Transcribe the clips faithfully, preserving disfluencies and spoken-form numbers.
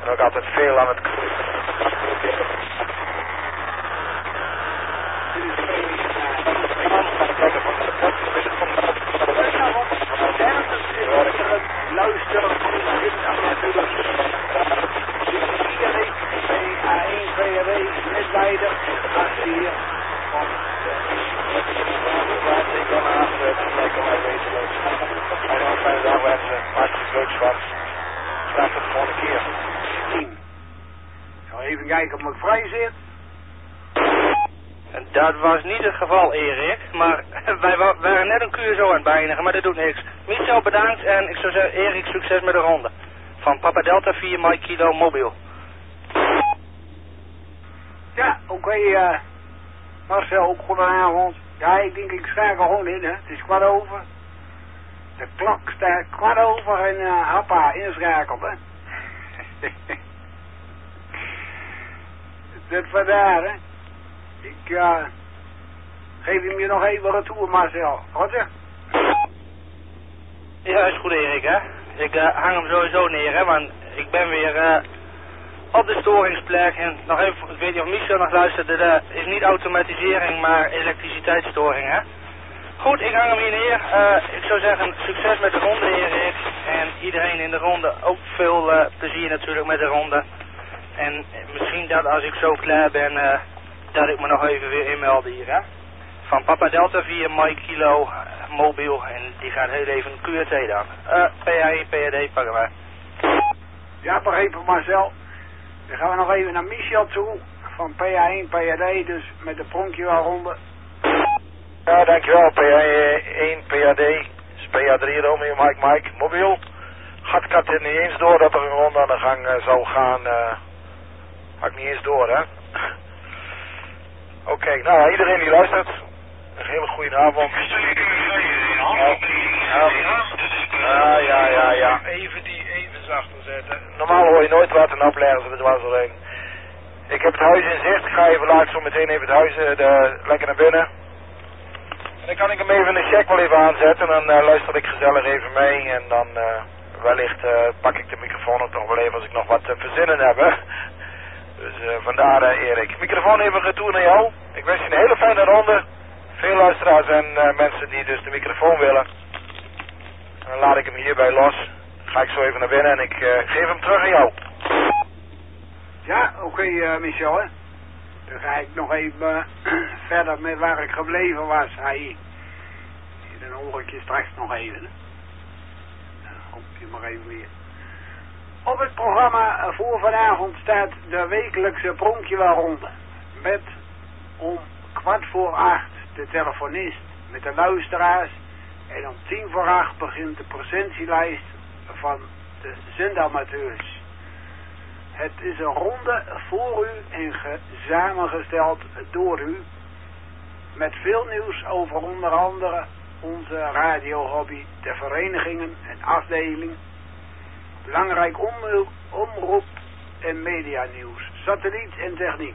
ook altijd veel aan het... Luisteren natuurlijk. Iedereen P A één V R W netleider gaat hier van Ik ben haast, ik kan mij wezenloos. En dan fijne dag wensen, hartstikke leuk zwart. Graag tot de volgende keer. tien. Ik zal even kijken of ik vrij zit. Dat was niet het geval, Erik, maar wij wa waren net een Q S O aan het beëindigen, maar dat doet niks. Michel, bedankt en ik zou zeggen, Erik, succes met de ronde. Van Papa Delta vier Mike Kilo Mobiel. Ja, oké, okay, uh, Marcel, ook goedenavond. Ja, ik denk ik schakel gewoon in, hè. Het is kwart over. De klok staat kwart over en uh, hoppa, inschakeld, hè. Dat vandaar, hè. Ik uh, geef hem je nog even retour, Marcel. Wat zeg? Ja, is goed, Erik, hè. Ik uh, hang hem sowieso neer, hè, want ik ben weer uh, op de storingsplek. En nog even, ik weet niet of Michel nog luistert, dat uh, is niet automatisering, maar elektriciteitsstoring, hè. Goed, ik hang hem hier neer. Uh, ik zou zeggen, succes met de ronde, Erik. En iedereen in de ronde, ook veel uh, plezier natuurlijk met de ronde. En misschien dat als ik zo klaar ben, uh, dat ik me nog even weer inmeld hier, hè. Van Papa Delta vier Mike Kilo uh, Mobiel. En die gaat heel even Q R T dan. Uh, P A één P R D pakken wij. Ja, begrepen Marcel. Dan gaan we nog even naar Michel toe. Van P A één P R D, dus met de pronkje wel ronde. Ja, dankjewel. P A één P R D. P A drie Romeo Mike Mike Mobiel. Gaat ik had er niet eens door dat er een ronde aan de gang uh, zou gaan. Uh, had ik niet eens door, hè. Oké, okay, nou iedereen die luistert, een hele goede avond. Ja, ja, ja, ja. Even die even zachter zetten. Normaal hoor je nooit wat en opleggen ze, dat was er een. Ik heb het huis in zicht, ik ga even laat zo meteen even het huis uh, de, lekker naar binnen. En dan kan ik hem even een check wel even aanzetten en dan uh, luister ik gezellig even mee en dan uh, wellicht uh, pak ik de microfoon ook nog wel even als ik nog wat te verzinnen heb, hè. Dus uh, vandaar uh, Erik. Microfoon even retour naar jou. Ik wens je een hele fijne ronde. Veel luisteraars en uh, mensen die dus de microfoon willen. En dan laat ik hem hierbij los. Ga ik zo even naar binnen en ik uh, geef hem terug aan jou. Ja, oké okay, uh, Michel, hè. Dan ga ik nog even uh, verder met waar ik gebleven was. Hij. Dan hoor ik je straks nog even. Dan kom je maar even weer. Op het programma voor vanavond staat de wekelijkse pronkjewelronde. Met om kwart voor acht de telefonist met de luisteraars. En om tien voor acht begint de presentielijst van de zendamateurs. Het is een ronde voor u en samengesteld door u. Met veel nieuws over onder andere onze radiohobby, de verenigingen en afdeling. Belangrijk omroep en medianieuws, satelliet en techniek.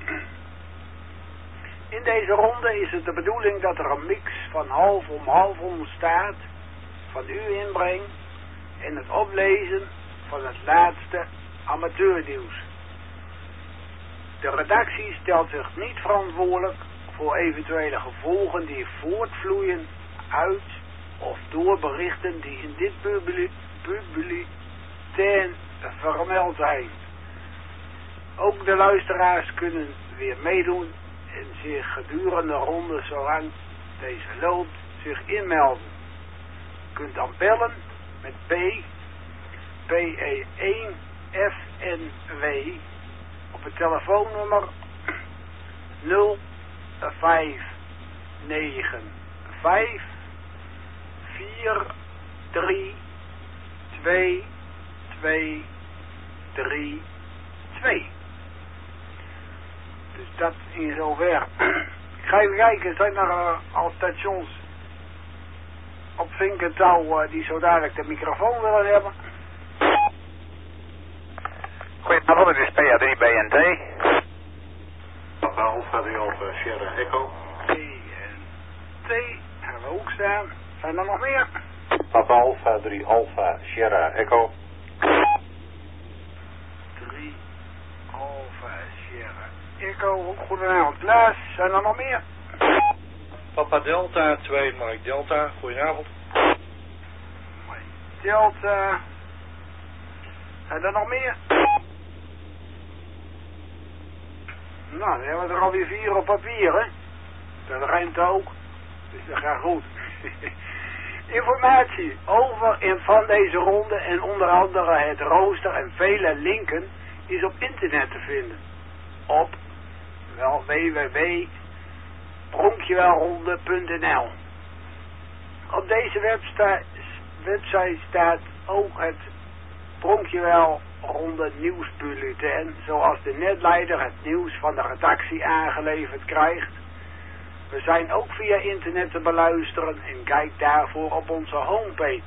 In deze ronde is het de bedoeling dat er een mix van half om half ontstaat van uw inbreng en het oplezen van het laatste amateurnieuws. De redactie stelt zich niet verantwoordelijk voor eventuele gevolgen die voortvloeien uit of door berichten die in dit publiek ten vermeld zijn. Ook de luisteraars kunnen weer meedoen en zich gedurende ronde, zolang deze loopt, zich inmelden. U kunt dan bellen met P, P E één F N W op het telefoonnummer nul vijf negen vijf vier drie twee twee drie twee. Dus dat in zover. Ik ga even kijken, zijn er uh, al stations op vinkentouw uh, die zo dadelijk de microfoon willen hebben? Goedenavond, het is P A drie B N T. Papa Alpha drie Alpha Sierra Echo. B N T, hebben we ook staan. Zijn er nog meer? Papa Alpha drie Alpha Sierra Echo. drie Alpha Sierra Echo. Ook goedenavond. Klaas, zijn er nog meer? Papa Delta twee, Mike Delta, goedenavond. Mike Delta. Zijn er nog meer? Nou, dan hebben we er alweer vier op papier, hè? Dat ruimt ook. Dus dat gaat goed. Informatie over en van deze ronde en onder andere het rooster en vele linken is op internet te vinden. Op wel w w w punt pronkjewelronde punt n l. Op deze websta- website staat ook het Pronkjewelronde nieuwsbulletin, zoals de netleider het nieuws van de redactie aangeleverd krijgt. We zijn ook via internet te beluisteren en kijk daarvoor op onze homepage.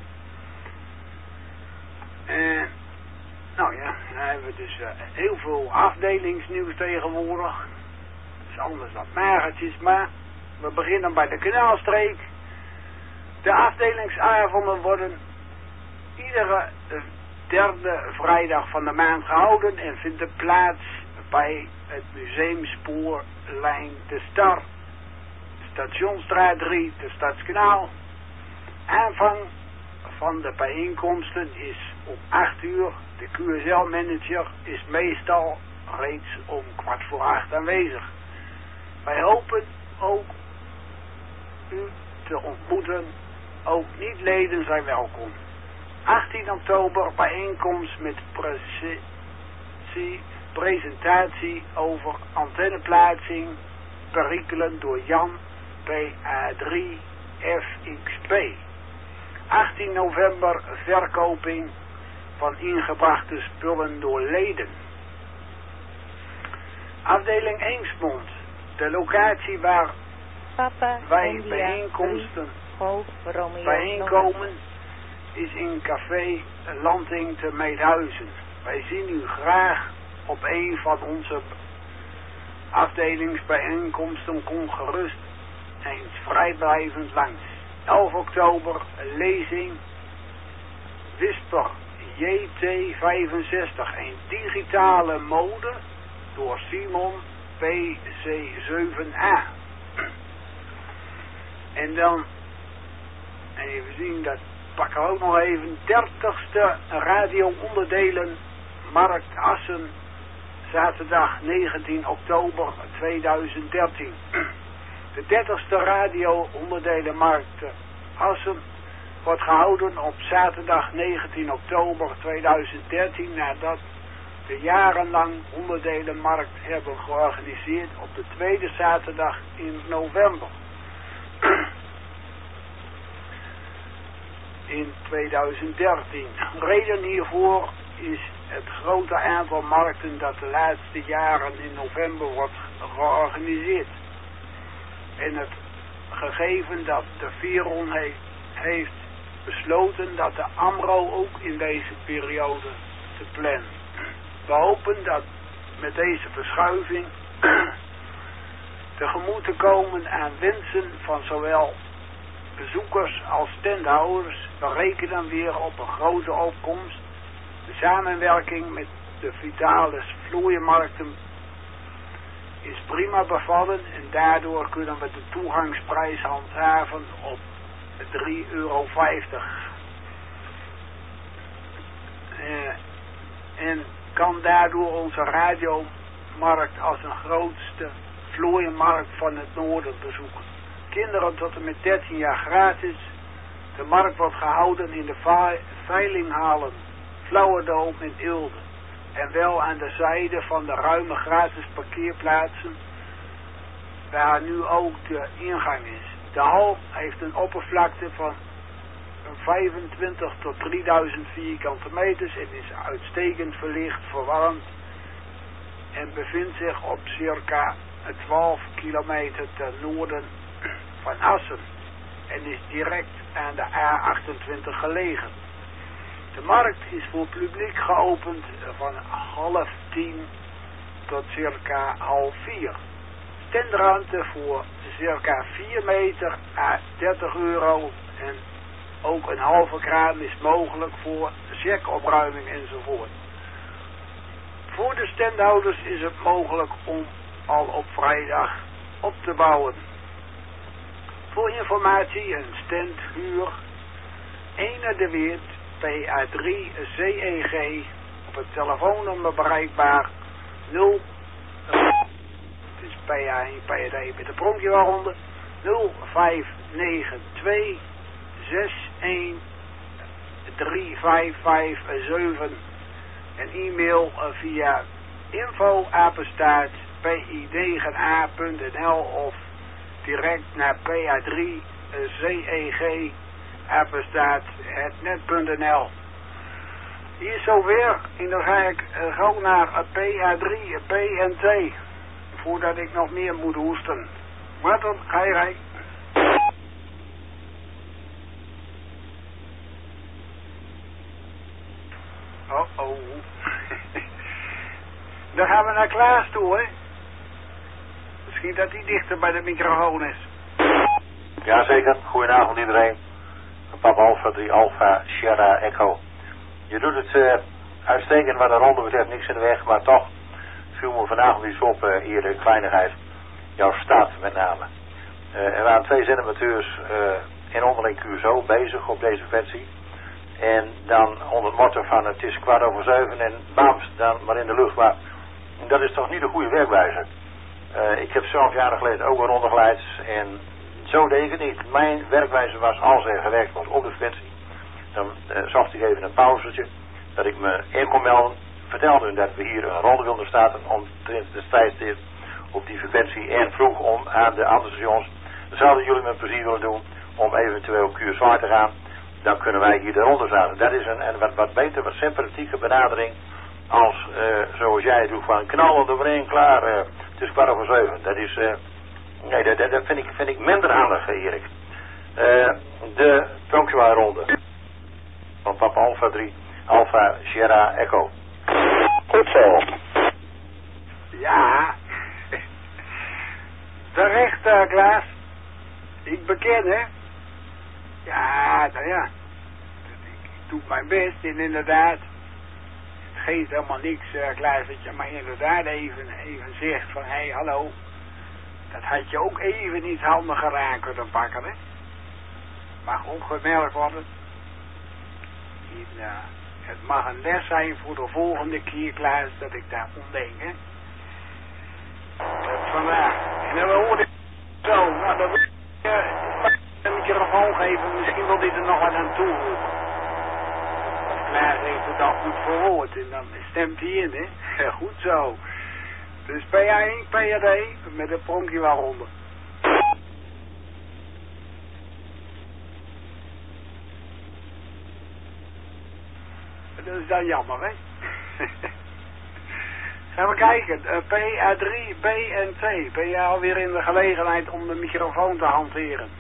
En, nou ja, dan hebben we dus uh, heel veel afdelingsnieuws tegenwoordig. Dat is anders dan magertjes, maar we beginnen bij de Kanaalstreek. De afdelingsavonden worden iedere uh, derde vrijdag van de maand gehouden en vinden plaats bij het museumspoorlijn De Star. Stationsstraat drie, de Stadskanaal. Aanvang van de bijeenkomsten is om acht uur. De Q S L-manager is meestal reeds om kwart voor acht aanwezig. Wij hopen ook u te ontmoeten. Ook niet-leden zijn welkom. achttien oktober bijeenkomst met precie, presentatie over antenneplaatsing, perikelen door Jan P A drie F X P. achttien november verkoping van ingebrachte spullen door leden. Afdeling Eemsmond, de locatie waar Papa, wij India, bijeenkomsten Golf, Romeo, bijeenkomen is in café Landing te Meedhuizen. Wij zien u graag op een van onze afdelingsbijeenkomsten. Kom gerust eens vrijblijvend langs. elf oktober lezing Whisper J T vijfenzestig, een digitale mode door Simon P C zeven A. En dan even zien, dat pakken we ook nog even. dertigste radio-onderdelen Markt Assen, zaterdag negentien oktober tweeduizend dertien. De dertigste radio-onderdelen Markt Assen wordt gehouden op zaterdag negentien oktober tweeduizend dertien, nadat we jarenlang onderdelenmarkt hebben georganiseerd op de tweede zaterdag in november. In tweeduizend dertien. Reden hiervoor is het grote aantal markten dat de laatste jaren in november wordt georganiseerd. En het gegeven dat de Veron he, heeft besloten dat de AMRO ook in deze periode te plannen. We hopen dat met deze verschuiving tegemoet te komen aan wensen van zowel bezoekers als standhouders. We rekenen weer op een grote opkomst. De samenwerking met de Vitalis vloeimarkten is prima bevallen en daardoor kunnen we de toegangsprijs handhaven op drie euro vijftig. Uh, en kan daardoor onze radiomarkt als een grootste vlooienmarkt van het noorden bezoeken. Kinderen tot en met dertien jaar gratis. De markt wordt gehouden in de veilinghalen Flauwerdoom in Eelde. En wel aan de zijde van de ruime gratis parkeerplaatsen waar nu ook de ingang is. De hal heeft een oppervlakte van vijfentwintig tot drieduizend vierkante meters en is uitstekend verlicht, verwarmd en bevindt zich op circa twaalf kilometer ten noorden van Assen en is direct aan de A achtentwintig gelegen. De markt is voor publiek geopend van half tien tot circa half vier. Standruimte voor circa vier meter à dertig euro en ook een halve kraan is mogelijk voor checkopruiming enzovoort. Voor de standhouders is het mogelijk om al op vrijdag op te bouwen. Voor informatie een standhuur Ene de Weert P A drie C E G op het telefoonnummer bereikbaar nul. Het is P A één P A D met een pronkje waaronder nul vijf negen twee zes een drie vijf vijf zeven en e-mail via info apenstaart p i negen a punt n l of direct naar P A drie C E G apenstaart hetnet punt n l. Hier is zover en dan ga ik uh, gauw naar P A drie B en T voordat ik nog meer moet hoesten. Maar dan ga je rij. Oh oh. Dan gaan we naar Klaas toe, hè. Misschien dat hij dichter bij de microfoon is. Jazeker, goedenavond iedereen. Papa Alpha drie Alpha Sierra Echo. Je doet het uh, uitstekend wat de ronde betreft, niks in de weg, maar toch viel me vanavond iets op uh, hier de kleinigheid. Jouw stad met name. Uh, er waren twee zendamateurs uh, in onderling Curaçao bezig op deze versie. En dan onder het motto van het is kwart over zeven en bams, dan maar in de lucht. Maar dat is toch niet de goede werkwijze. Uh, ik heb zelf jaren geleden ook een ronde geleid en zo deed ik het niet. Mijn werkwijze was als er gewerkt wordt op de frequentie. Dan uh, zocht ik even een pauzetje, dat ik me in kon melden. Vertelde dat we hier een ronde wilden starten om de strijd op die frequentie en vroeg om aan de andere stations. Zouden jullie me plezier willen doen om eventueel Curaçao te gaan? Dan kunnen wij hier de ronde starten. Dat is een, een wat, wat beter, wat sympathieke benadering als uh, zoals jij het doet van knallen eroverheen, klaar, uh, het is kwart over zeven. Dat is, uh, nee, dat, dat, dat vind, ik, vind ik minder handig, Erik. Uh, de punctuele ronde van Papa Alpha drie, Alpha Sierra Echo. Goed zo. Ja. Terecht, uh, Klaas. Ik beken, hè. Ja, nou ja. Ik doe mijn best en inderdaad. Het geeft helemaal niks, uh, Klaas, dat je maar inderdaad even, even zegt van, hé, hey, hallo. Dat had je ook even iets handiger aan kunnen pakken, hè. Mag opgemerkt worden. En, uh, het mag een les zijn voor de volgende keer, Klaas, dat ik daar om denk, hè. Dat vandaag. En dan hoorde ik zo, nou, dan wil ik uh, een microfoon geven, misschien wil hij er nog wat aan toevoegen. Of Klaas heeft het al goed verwoord en dan stemt hij in, hè. Ja, goed zo. Dus P A één P A D met een pronkje waaronder. Dat is dan jammer, hè? Gaan we kijken. Uh, P A drie B en T. Ben jij alweer in de gelegenheid om de microfoon te hanteren?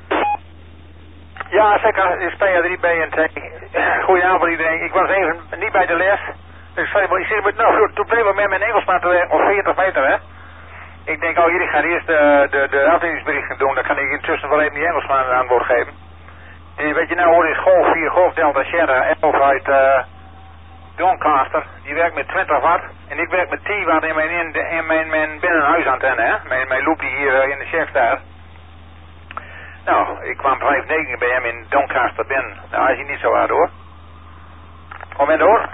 Ja, zeker. Het is P A drie B en T. Goedenavond iedereen. Ik was even niet bij de les. Dus ik zit met nou goed probleem met mijn Engelsman te werken op veertig meter, hè. Ik denk, oh, jullie gaan eerst de, de, de afdelingsberichten doen. Dan kan ik intussen wel even die Engelsman een antwoord geven. En weet je nou hoor, is Golf vier Golf Delta Sierra Elf uit uh, Doncaster. Die werkt met twintig watt. En ik werk met tien watt in mijn, in, de, in mijn, mijn binnenhuisantenne, hè. Mijn, mijn loop die hier uh, in de chef staat. Nou, ik kwam vijf negen bij hem in Doncaster binnen. Nou, hij is niet zo hard hoor. Moment hoor.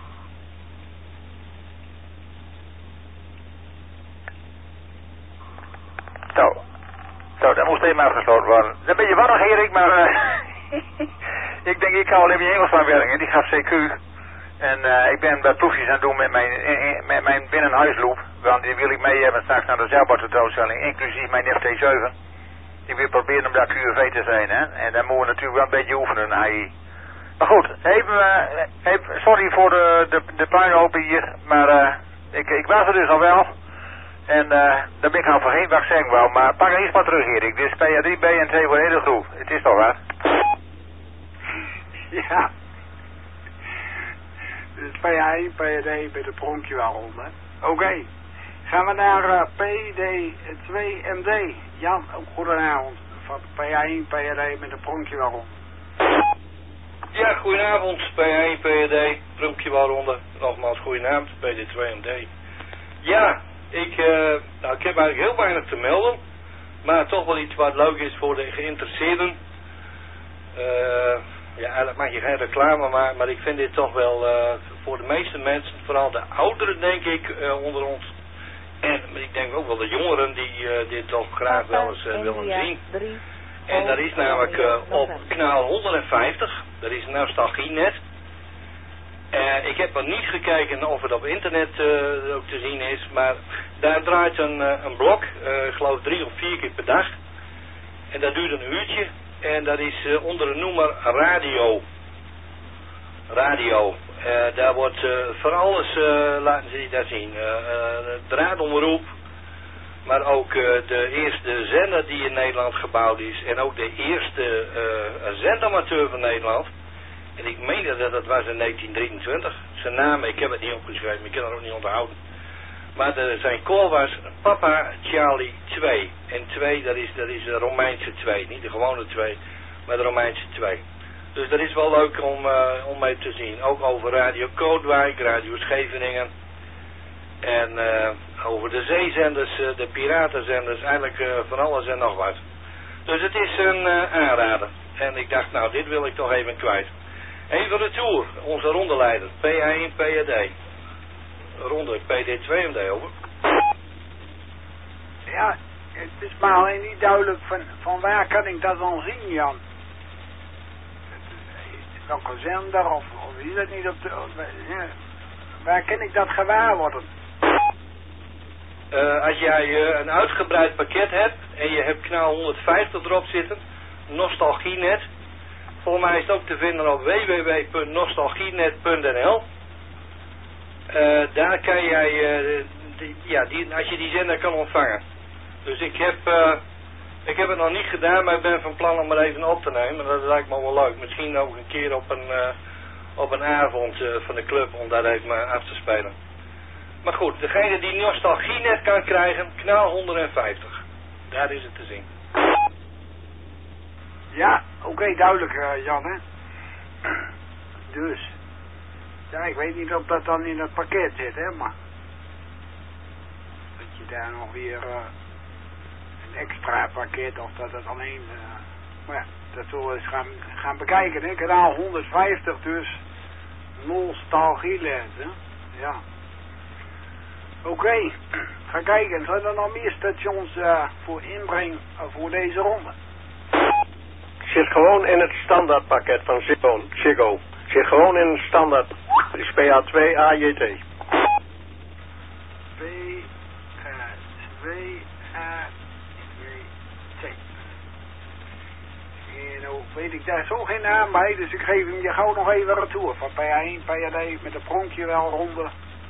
Zo. Zo, dat moest even afgesloten worden. Dat ben je warrig, Erik, maar uh, ik denk ik ga wel even in Engels van werken. Die gaat C Q. En uh, ik ben wat proefjes aan het doen met mijn, met mijn binnenhuisloop. Want die wil ik mee hebben straks naar de zeilboottentoonstelling, inclusief mijn F T zeven. Ik wil proberen om daar Q V te zijn, hè. En dan moeten we natuurlijk wel een beetje oefenen, A I. Maar goed, even, uh, even, sorry voor de, de, de puinhopen hier, maar uh, ik, ik was er dus al wel. En uh, dan ben ik al vergeten wat ik zeggen wou, maar pak er iets maar terug, Erik. Dit is P A drie B en T voor de hele groep. Het is toch waar? Ja. Dit is P A één P A D met een pronkje waaronder. Oké. Okay. Gaan we naar uh, P D twee M D. Jan, ook goedenavond. Van P A één P A D met een pronkje waaronder. Ja, goedenavond, P één, P D, Prumpje Waaronder. Nogmaals, goedenavond, P D twee M D. Ja, ik, uh, nou, ik heb eigenlijk heel weinig te melden, maar toch wel iets wat leuk is voor de geïnteresseerden. Uh, ja, eigenlijk mag je geen reclame maken, maar ik vind dit toch wel uh, voor de meeste mensen, vooral de ouderen denk ik, uh, onder ons. En ik denk ook wel de jongeren die uh, dit toch graag wel eens uh, willen zien. En dat is namelijk uh, op kanaal honderdvijftig, dat is Nostalgienet. Uh, ik heb nog niet gekeken of het op internet uh, ook te zien is, maar daar draait een, uh, een blok, uh, ik geloof drie of vier keer per dag. En dat duurt een uurtje en dat is uh, onder de noemer radio. Radio. Uh, daar wordt uh, voor alles, uh, laten ze daar zien, uh, uh, draadomroep. Maar ook uh, de eerste zender die in Nederland gebouwd is. En ook de eerste uh, zendamateur van Nederland. En ik meen dat dat was in negentien drieëntwintig. Zijn naam, ik heb het niet opgeschreven, ik kan het ook niet onthouden. Maar de, zijn call was Papa Charlie twee. En twee, dat is, dat is de Romeinse twee. Niet de gewone twee, maar de Romeinse twee. Dus dat is wel leuk om, uh, om mee te zien. Ook over Radio Kootwijk, Radio Scheveningen. En uh, over de zeezenders, uh, de piratenzenders, eigenlijk uh, van alles en nog wat. Dus het is een uh, aanrader. En ik dacht, nou, dit wil ik toch even kwijt. Even retour, onze rondeleider, P één, P D. Ronde P D twee M D, over. Ja, het is maar alleen niet duidelijk van, van waar kan ik dat dan zien, Jan? Welke zender, of, of is dat niet op de... Of, ja, waar kan ik dat gewaar worden? Uh, als jij uh, een uitgebreid pakket hebt en je hebt kanaal honderdvijftig erop zitten, Nostalgienet. Volgens mij is het ook te vinden op w w w punt nostalgienet punt n l. Uh, daar kan jij, uh, die, ja, die, als je die zender kan ontvangen. Dus ik heb, uh, ik heb het nog niet gedaan, maar ik ben van plan om het even op te nemen. Dat lijkt me wel leuk. Misschien ook een keer op een, uh, op een avond uh, van de club om daar even uh, af te spelen. Maar goed, degene die Nostalgienet kan krijgen, kanaal honderdvijftig. Daar is het te zien. Ja, oké, okay, duidelijk uh, Jan, hè. Dus, ja, ik weet niet of dat dan in het pakket zit, hè, maar dat je daar nog weer uh, een extra pakket, of dat het alleen, uh, maar ja, dat zullen we eens gaan, gaan bekijken, hè. Kanaal honderdvijftig dus, Nostalgienet, hè. Ja. Oké, okay. Ga kijken. Zijn er nog meer stations uh, voor inbreng uh, voor deze ronde? Zit gewoon in het standaardpakket van Ziggo. Ziggo. Zit gewoon in het standaard. Het is P A twee A J T. P A twee A J T. En nou weet ik daar zo geen naam bij, dus ik geef hem je gauw nog even retour. Van P A één, P A D met een pronkje wel ronde.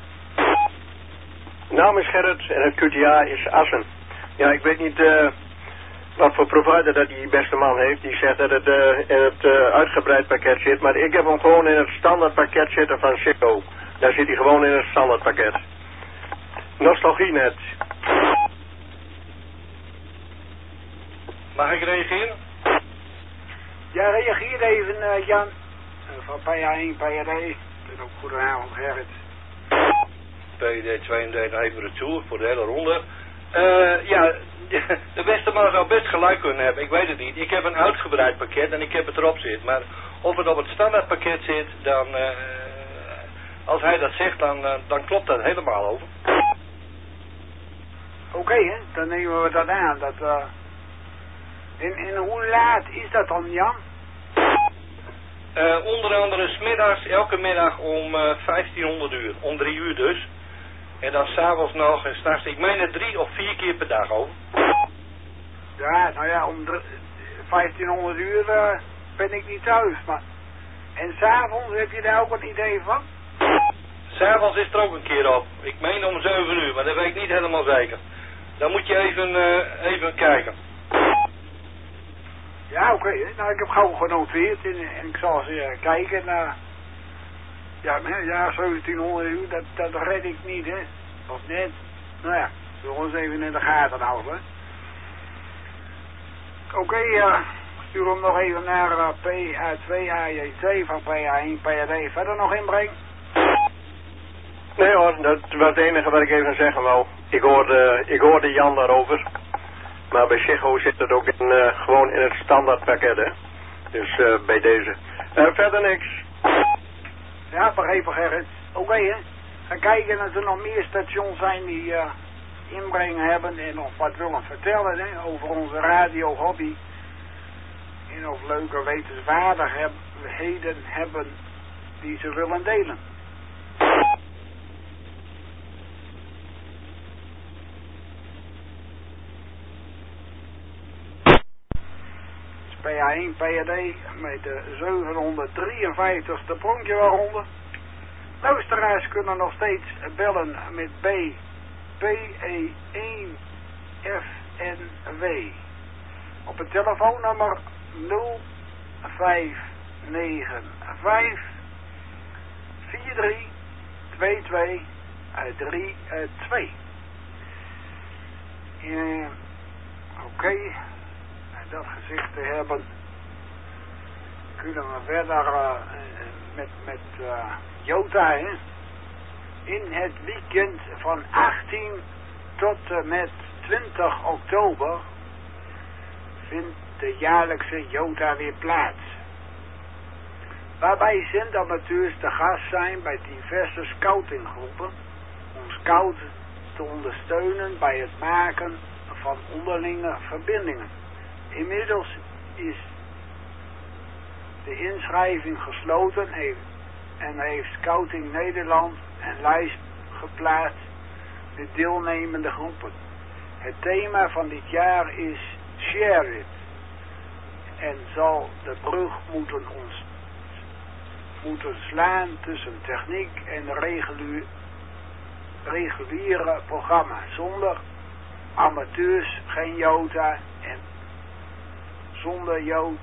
Naam is Gerrit en het Q T A is Assen. Ja, ik weet niet uh, wat voor provider dat die beste man heeft. Die zegt dat het uh, in het uh, uitgebreid pakket zit. Maar ik heb hem gewoon in het standaard pakket zitten van Ziggo. Daar zit hij gewoon in het standaard pakket. Nostalgienet. Mag ik reageren? Ja, reageer even uh, Jan. Uh, van P A één, P A D. En ook goedenavond Gerrit. P D twee M D nog even retour voor de hele ronde. Uh, ja, de beste man zou best gelijk kunnen hebben, ik weet het niet. Ik heb een uitgebreid pakket en ik heb het erop zitten. Maar of het op het standaardpakket zit, dan, uh, als hij dat zegt, dan, uh, dan klopt dat helemaal over. Oké, okay, hè, dan nemen we dat aan. Dat, uh... en, en hoe laat is dat dan, Jan? Uh, onder andere 's middags, elke middag om uh, vijftienhonderd uur, om drie uur dus. En dan s'avonds nog en s'nachts, ik meen het drie of vier keer per dag over. Ja, nou ja, om vijftienhonderd uur uh, ben ik niet thuis, maar... En s'avonds, heb je daar ook een idee van? S'avonds is er ook een keer op. Ik meen om zeven uur, maar dat weet ik niet helemaal zeker. Dan moet je even, uh, even kijken. Ja, oké. Okay. Nou, ik heb gauw genoteerd en, en ik zal eens uh, kijken naar... Ja, ja, zeventienhonderd uur, dat, dat red ik niet, hè. Of net. Nou ja, zullen we ons even in de gaten houden. Oké, okay, uh, stuur hem nog even naar uh, P A twee A J T van P A één P A D. Verder nog inbreng? Nee hoor, dat was het enige wat ik even zeggen wou. Ik hoorde, ik hoorde Jan daarover. Maar bij Ziggo zit het ook in, uh, gewoon in het standaardpakket, hè. Dus uh, bij deze. Uh, verder niks. Ja, begrepen Gerrit. Oké okay, hè. Ga kijken of er nog meer stations zijn die uh, inbreng hebben en nog wat willen vertellen hè, over onze radio-hobby. En of leuke wetenswaardigheden hebben die ze willen delen. P A één P A D met de zevenhonderddrieënvijftigste pronkje waaronder. Luisteraars kunnen nog steeds bellen met B P E één F N W op het telefoonnummer nul vijf negen vijf vier drie twee twee drie twee. Uh, Oké. Okay. Dat gezegd te hebben, kunnen we verder uh, met, met uh, Jota, hè? In het weekend van achttien tot uh, met twintig oktober vindt de jaarlijkse Jota weer plaats. Waarbij zendamateurs te gast zijn bij diverse scoutinggroepen om scouts te ondersteunen bij het maken van onderlinge verbindingen. Inmiddels is de inschrijving gesloten en heeft Scouting Nederland een lijst geplaatst met deelnemende groepen. Het thema van dit jaar is Share It en zal de brug moeten, ons, moeten slaan tussen techniek en regulier, reguliere programma. Zonder amateurs geen Jota en zonder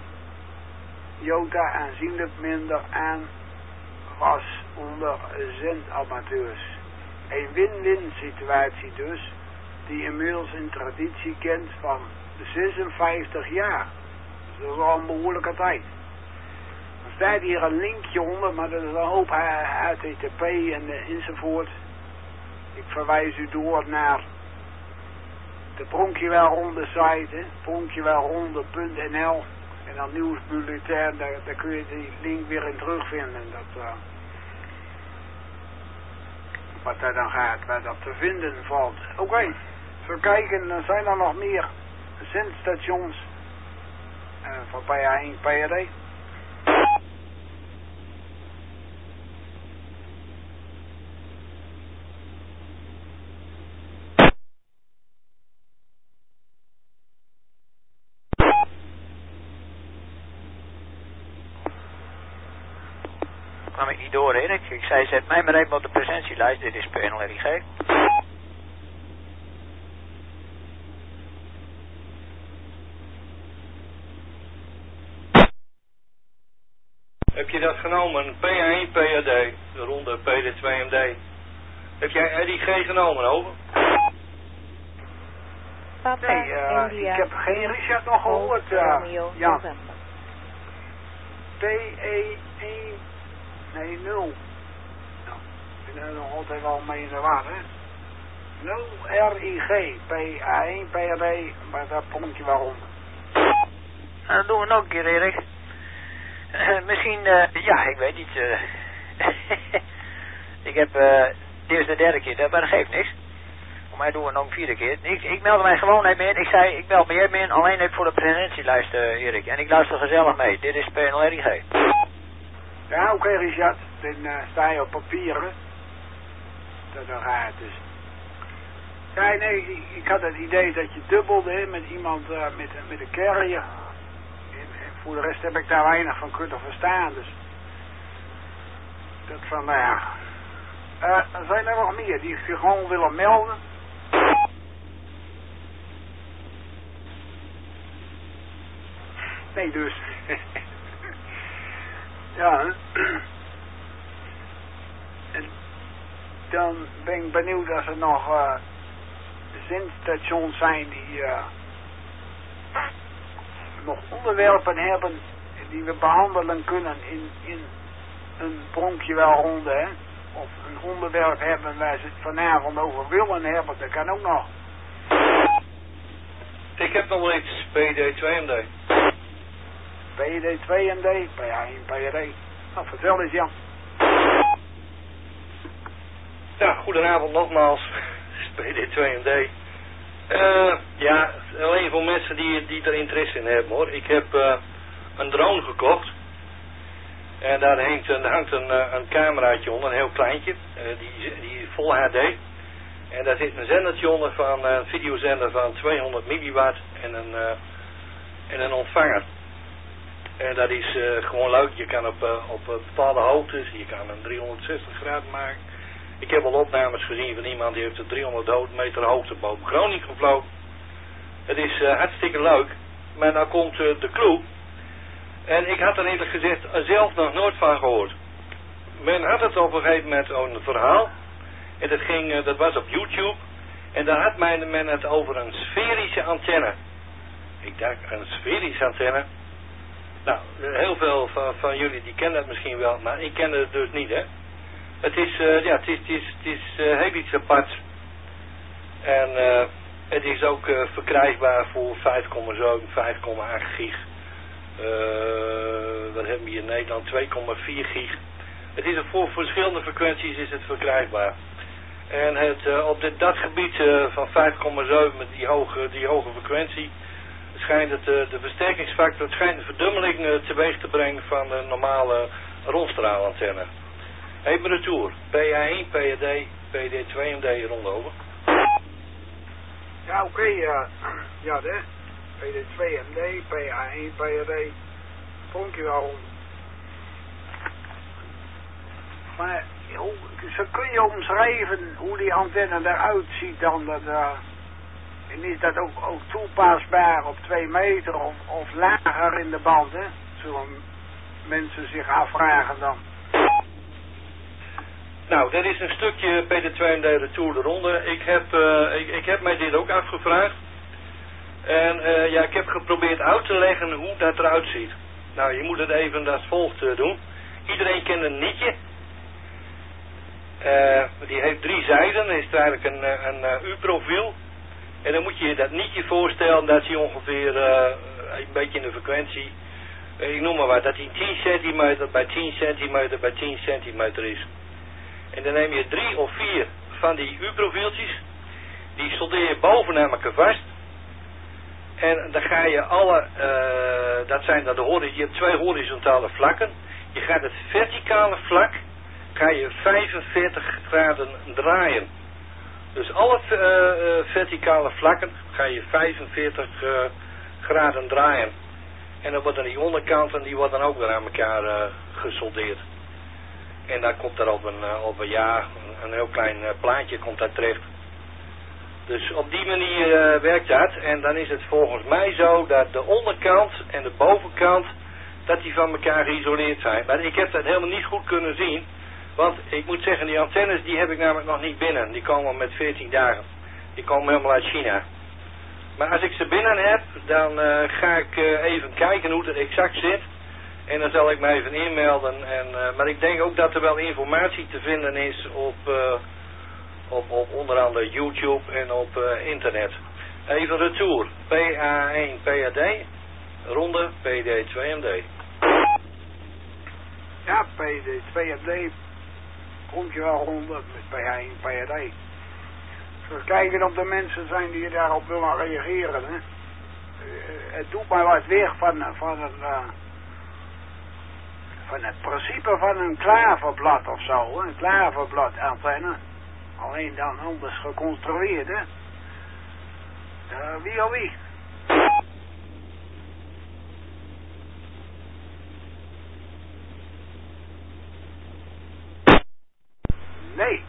Jota aanzienlijk minder aan was onder zendamateurs. Een win-win situatie dus, die inmiddels een traditie kent van zesenvijftig jaar. Dat is wel een behoorlijke tijd. Er staat hier een linkje onder, maar dat is een hoop H T T P en enzovoort. Ik verwijs u door naar de Pronkjewelronde site, pronkjewelronde punt n l en dan nieuwsbulletin, daar, daar kun je die link weer in terugvinden. Dat, uh, wat daar dan gaat, waar dat te vinden valt. Oké, okay. Zo kijken, dan zijn er nog meer zendstations uh, van P A één P A D. kwam ik niet door, Erik. Ik zei, zet mij maar even op de presentielijst. Dit is P N L R I G. Heb je dat genomen? P A één P A D, de ronde P D twee M D. Heb jij R I G genomen, over? Papa, nee, uh, India, ik heb geen Richard nog gehoord. Uh, ja. P E één, nee nul. Nou, ik ben er nog altijd wel mee in de war, hè. nul R I G, P A één P A D, maar daar komt je waarom. Nou, dat doen we nog een keer, Erik. Uh, misschien, uh, ja, ik weet niet. Uh, ik heb, uh, dit is de derde keer, maar dat geeft niks. Voor mij doen we nog een vierde keer. Ik, ik meldde mij gewoon even in. Ik zei, ik meld me even in, alleen even voor de presentielijst, uh, Erik. En ik luister gezellig mee. Dit is P N L R I G. Ja, oké, okay, Richard. Dan uh, sta je op papieren. Dat dan gaat dus. Ja, nee, ik, ik had het idee dat je dubbelde hè, met iemand uh, met, met een carrier. En, en voor de rest heb ik daar weinig van kunnen verstaan. Dus dat van, nou ja. Uh, er zijn er nog meer die zich gewoon willen melden. Nee, dus. Ja, en dan ben ik benieuwd of er nog uh, zendstations zijn die uh, nog onderwerpen hebben die we behandelen kunnen in, in een pronkje wel ronde, hè? Of een onderwerp hebben waar ze het vanavond over willen hebben, dat kan ook nog. Ik heb nog wel iets, P D twee M D. P D twee M D, P A één, P A D. Nou, vertel eens, Jan. Ja, goedenavond nogmaals. P D twee M D. Uh, ja, alleen voor mensen die, die er interesse in hebben, hoor. Ik heb uh, een drone gekocht. En daar hangt een, hangt een, een cameraatje onder, een heel kleintje. Uh, die, die vol H D. En daar zit een zendertje onder van een videozender van tweehonderd milliwatt en een, uh, en een ontvanger. En dat is uh, gewoon leuk. Je kan op, uh, op bepaalde hoogtes, je kan een driehonderdzestig graden maken. Ik heb al opnames gezien van iemand die heeft een driehonderd meter hoogte boven Groningen gevlogen. Het is uh, hartstikke leuk. Maar nou komt uh, de clue. En ik had er eerlijk gezegd zelf nog nooit van gehoord. Men had het op een gegeven moment een verhaal. En dat, ging, uh, dat was op YouTube. En daar had men, men het over een sferische antenne. Ik dacht, een sferische antenne? Nou, heel veel van, van jullie die kennen het misschien wel, maar ik ken het dus niet, hè. Het is, uh, ja, het is, het is, het is uh, heel iets aparts. En uh, het is ook uh, verkrijgbaar voor vijf komma zeven, vijf komma acht gig. Uh, wat hebben we hier in Nederland? twee komma vier gig. Het is voor verschillende frequenties is het verkrijgbaar. En het, uh, op dit, dat gebied uh, van vijf komma zeven met die hoge, die hoge frequentie schijnt het, uh, de versterkingsfactor, het schijnt een verdubbeling uh, teweeg te brengen van de normale rondstraalantenne. Even retour. P A één, P A D, P D twee M D rondover. Ja, oké, okay, uh, ja, hè. P D twee M D, P A één, P A D. Pronkje wel rond. Maar hoe, zo kun je omschrijven hoe die antenne eruit ziet dan? Dat, uh, en is dat ook, ook toepasbaar op twee meter of, of lager in de band, hè? Zullen mensen zich afvragen dan. Nou, dat is een stukje P D twee M D retour de ronde. Ik heb, uh, ik, ik heb mij dit ook afgevraagd. En uh, ja, ik heb geprobeerd uit te leggen hoe dat eruit ziet. Nou, je moet het even als volgt uh, doen. Iedereen kent een nietje. Uh, die heeft drie zijden. Dan is het eigenlijk een, een, een U-profiel. En dan moet je je dat nietje voorstellen dat hij ongeveer uh, een beetje in de frequentie, uh, ik noem maar wat, dat hij tien centimeter bij tien centimeter bij tien centimeter is. En dan neem je drie of vier van die U-profieltjes, die soldeer je bovenaan elkaar vast. En dan ga je alle, uh, dat zijn dan de horizon, je hebt twee horizontale vlakken. Je gaat het verticale vlak, ga je vijfenveertig graden draaien. Dus alle uh, uh, verticale vlakken ga je vijfenveertig uh, graden draaien. En dan worden die onderkanten, die worden ook weer aan elkaar uh, gesoldeerd. En dan komt er op een, uh, op een ja, een, een heel klein uh, plaatje komt daar terecht. Dus op die manier uh, werkt dat. En dan is het volgens mij zo dat de onderkant en de bovenkant, dat die van elkaar geïsoleerd zijn. Maar ik heb dat helemaal niet goed kunnen zien. Want ik moet zeggen, die antennes die heb ik namelijk nog niet binnen. Die komen met veertien dagen. Die komen helemaal uit China. Maar als ik ze binnen heb, dan uh, ga ik uh, even kijken hoe het exact zit. En dan zal ik me even inmelden. En, uh, maar ik denk ook dat er wel informatie te vinden is op, uh, op, op onder andere YouTube en op uh, internet. Even retour. P A één P A D. Ronde P D twee M D. Ja, P D twee M D. Komt je wel rond met P A één P A D. Dus kijken of er mensen zijn die daarop willen reageren. Hè. Uh, het doet mij wat weg van, van, een, uh, van het principe van een klaverblad of zo. Hè. Een klaverblad antenne. Alleen dan anders geconstrueerd. Hè. Uh, wie of wie? Nee.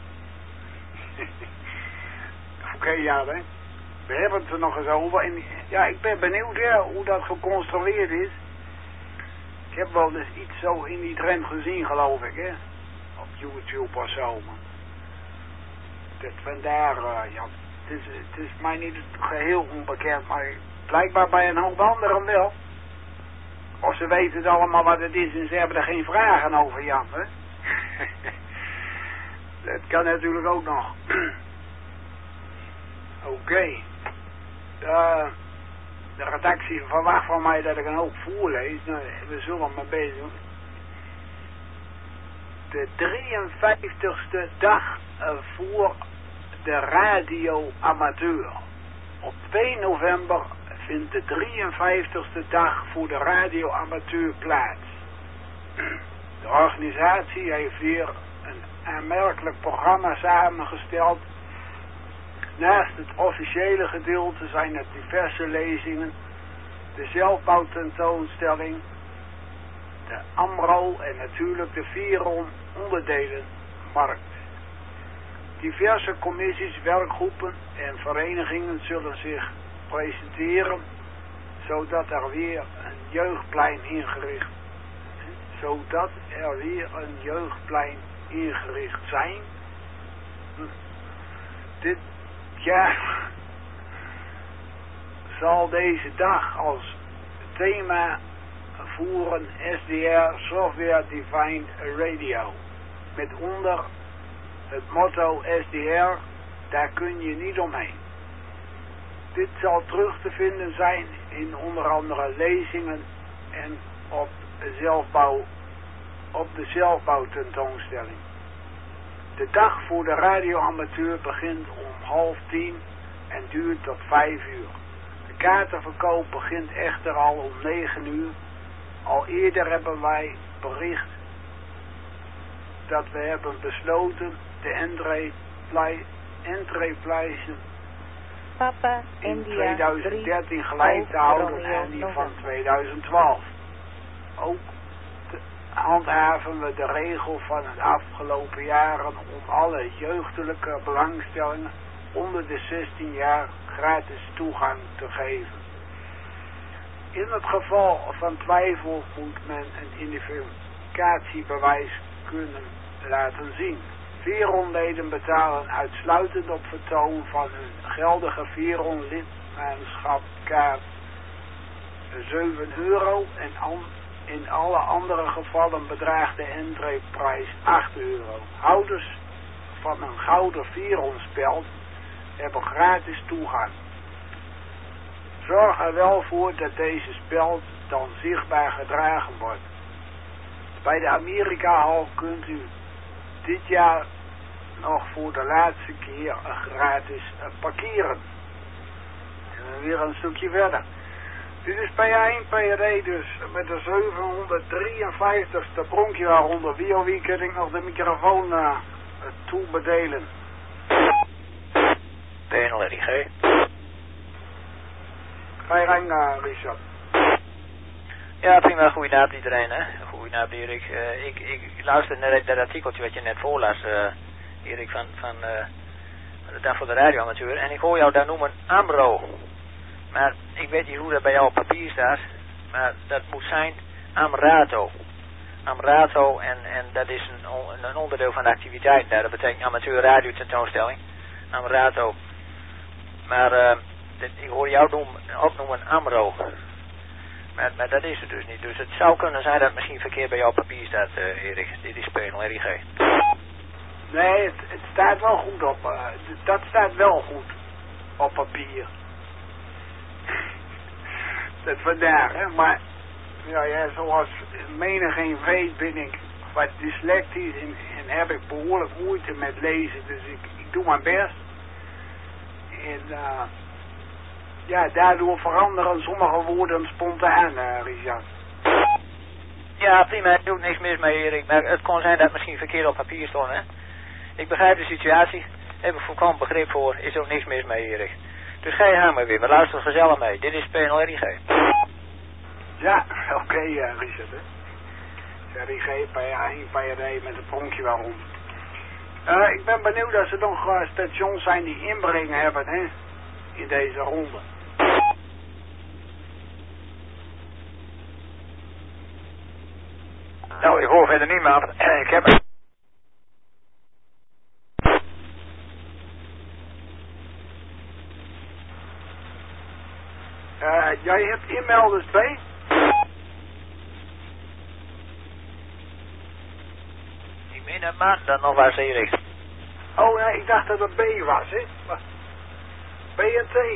Oké, okay, ja, hè. We hebben het er nog eens over. En ja, ik ben benieuwd ja, hoe dat geconstrueerd is. Ik heb wel eens iets zo in die trend gezien, geloof ik, hè. Op YouTube of zo, man. Dat vandaar, uh, ja, het is, het is mij niet geheel onbekend, maar blijkbaar bij een hoop anderen wel. Of ze weten het allemaal wat het is en ze hebben er geen vragen over, Jan, hè? Dat kan natuurlijk ook nog. Oké. Okay. Uh, de redactie verwacht van mij dat ik een hoop voorlees. Nou, we zullen maar bezig doen. De drieënvijftigste dag uh, voor de radioamateur. Op twee november vindt de drieënvijftigste dag voor de radioamateur plaats. De organisatie heeft weer een aanmerkelijk programma samengesteld. Naast het officiële gedeelte zijn er diverse lezingen, de zelfbouwtentoonstelling, de AMRO en natuurlijk de Veron onderdelenmarkt. Diverse commissies, werkgroepen en verenigingen zullen zich presenteren, zodat er weer een jeugdplein ingericht, zodat er weer een jeugdplein ingericht zijn. Dit jaar zal deze dag als thema voeren S D R Software Defined Radio. Met onder het motto S D R, daar kun je niet omheen. Dit zal terug te vinden zijn in onder andere lezingen en op, zelfbouw, op de zelfbouwtentoonstelling. De dag voor de radioamateur begint om half tien en duurt tot vijf uur. De kaartenverkoop begint echter al om negen uur. Al eerder hebben wij bericht dat we hebben besloten de entreeprijzen Papa, in India, tweeduizend dertien gelijk te houden aan die van tweeduizend twaalf. Ook handhaven we de regel van het afgelopen jaren om alle jeugdelijke belangstellingen onder de zestien jaar gratis toegang te geven. In het geval van twijfel moet men een identificatiebewijs kunnen laten zien. Veron-leden betalen uitsluitend op vertoon van hun geldige Veron-lidmaatschapkaart zeven euro en an, in alle andere gevallen bedraagt de entreeprijs acht euro. Houders van een gouden Veron-speld hebben gratis toegang. Zorg er wel voor dat deze speld dan zichtbaar gedragen wordt. Bij de Amerika-hal kunt u dit jaar nog voor de laatste keer gratis parkeren. En dan weer een stukje verder. Dit is P één P R dus met de zevenhonderddrieënvijftigste bronkje waaronder. Wie of wie kan ik nog de microfoon uh, toebedelen? P N L R I G. Ga je gang, uh, Richard. Ja, prima. Goedenavond iedereen, hè. Goedenavond, Erik. Uh, ik, ik luister naar dat artikeltje wat je net voorlas, uh, Erik, van, van uh, de dag voor de radioamateur. En ik hoor jou daar noemen AMRO. Maar ik weet niet hoe dat bij jou op papier staat. Maar dat moet zijn AMRATO. AMRATO en, en dat is een, een onderdeel van de activiteit daar. Dat betekent amateur radio tentoonstelling. AMRATO. Maar uh, dit, ik hoor jou noemen, opnoemen AMRO. Maar, maar dat is het dus niet. Dus het zou kunnen zijn dat het misschien verkeerd bij jou op papier staat, uh, Erik. Dit is P N L R I G. Nee, het, het staat wel goed op. Uh, dat staat wel goed op papier. Dat vandaag, hè. Maar ja, ja, zoals menigeen weet ben ik wat dyslectisch en, en heb ik behoorlijk moeite met lezen. Dus ik, ik doe mijn best. En uh, ja, daardoor veranderen sommige woorden spontaan, uh, Richard. Ja, prima. Er doet niks mis mee, Erik. Maar het kon zijn dat het misschien verkeerd op papier stond, hè. Ik begrijp de situatie. Heb ik volkomen begrip voor. Is ook niks mis mee, Erik. Dus ga je gang maar weer. We luisteren gezellig mee. Dit is P N L R I G. Ja, oké, okay, uh, Richard, hè. R I G, P één, P R D met een pronkje waarom. Uh, ik ben benieuwd als er nog uh, stations zijn die inbreng hebben, hè. In deze ronde. Nou, ik hoor verder niemand. Ik heb... Uh, jij hebt inmelders bij? ene man dan nog was, Erik. Oh ja, ik dacht dat het B was, hè. B en T.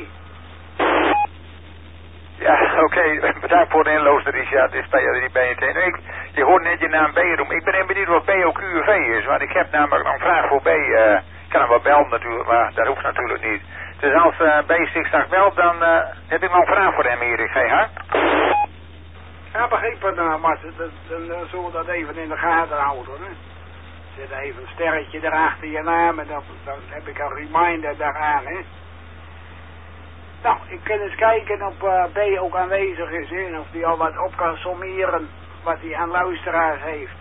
Ja, oké, okay. Bedankt voor de inlooster, Richard. Het is bij die B en T. Nou, ik, je hoort net je naam B roepen. Ik ben even benieuwd wat B O Q V is, want ik heb namelijk nog een vraag voor B. Uh, ik kan hem wel bellen natuurlijk, maar dat hoeft natuurlijk niet. Dus als uh, B zich straks belt, dan uh, heb ik nog een vraag voor hem, Erik. Geen hart? Ja, begrepen, uh, Marten. Dan, dan, dan zullen we dat even in de gaten houden, hè. Zet even een sterretje erachter je naam en dan, dan heb ik een reminder daaraan, hè. Nou, ik kan eens kijken of uh, B ook aanwezig is, hè, en of die al wat op kan sommeren wat hij aan luisteraars heeft.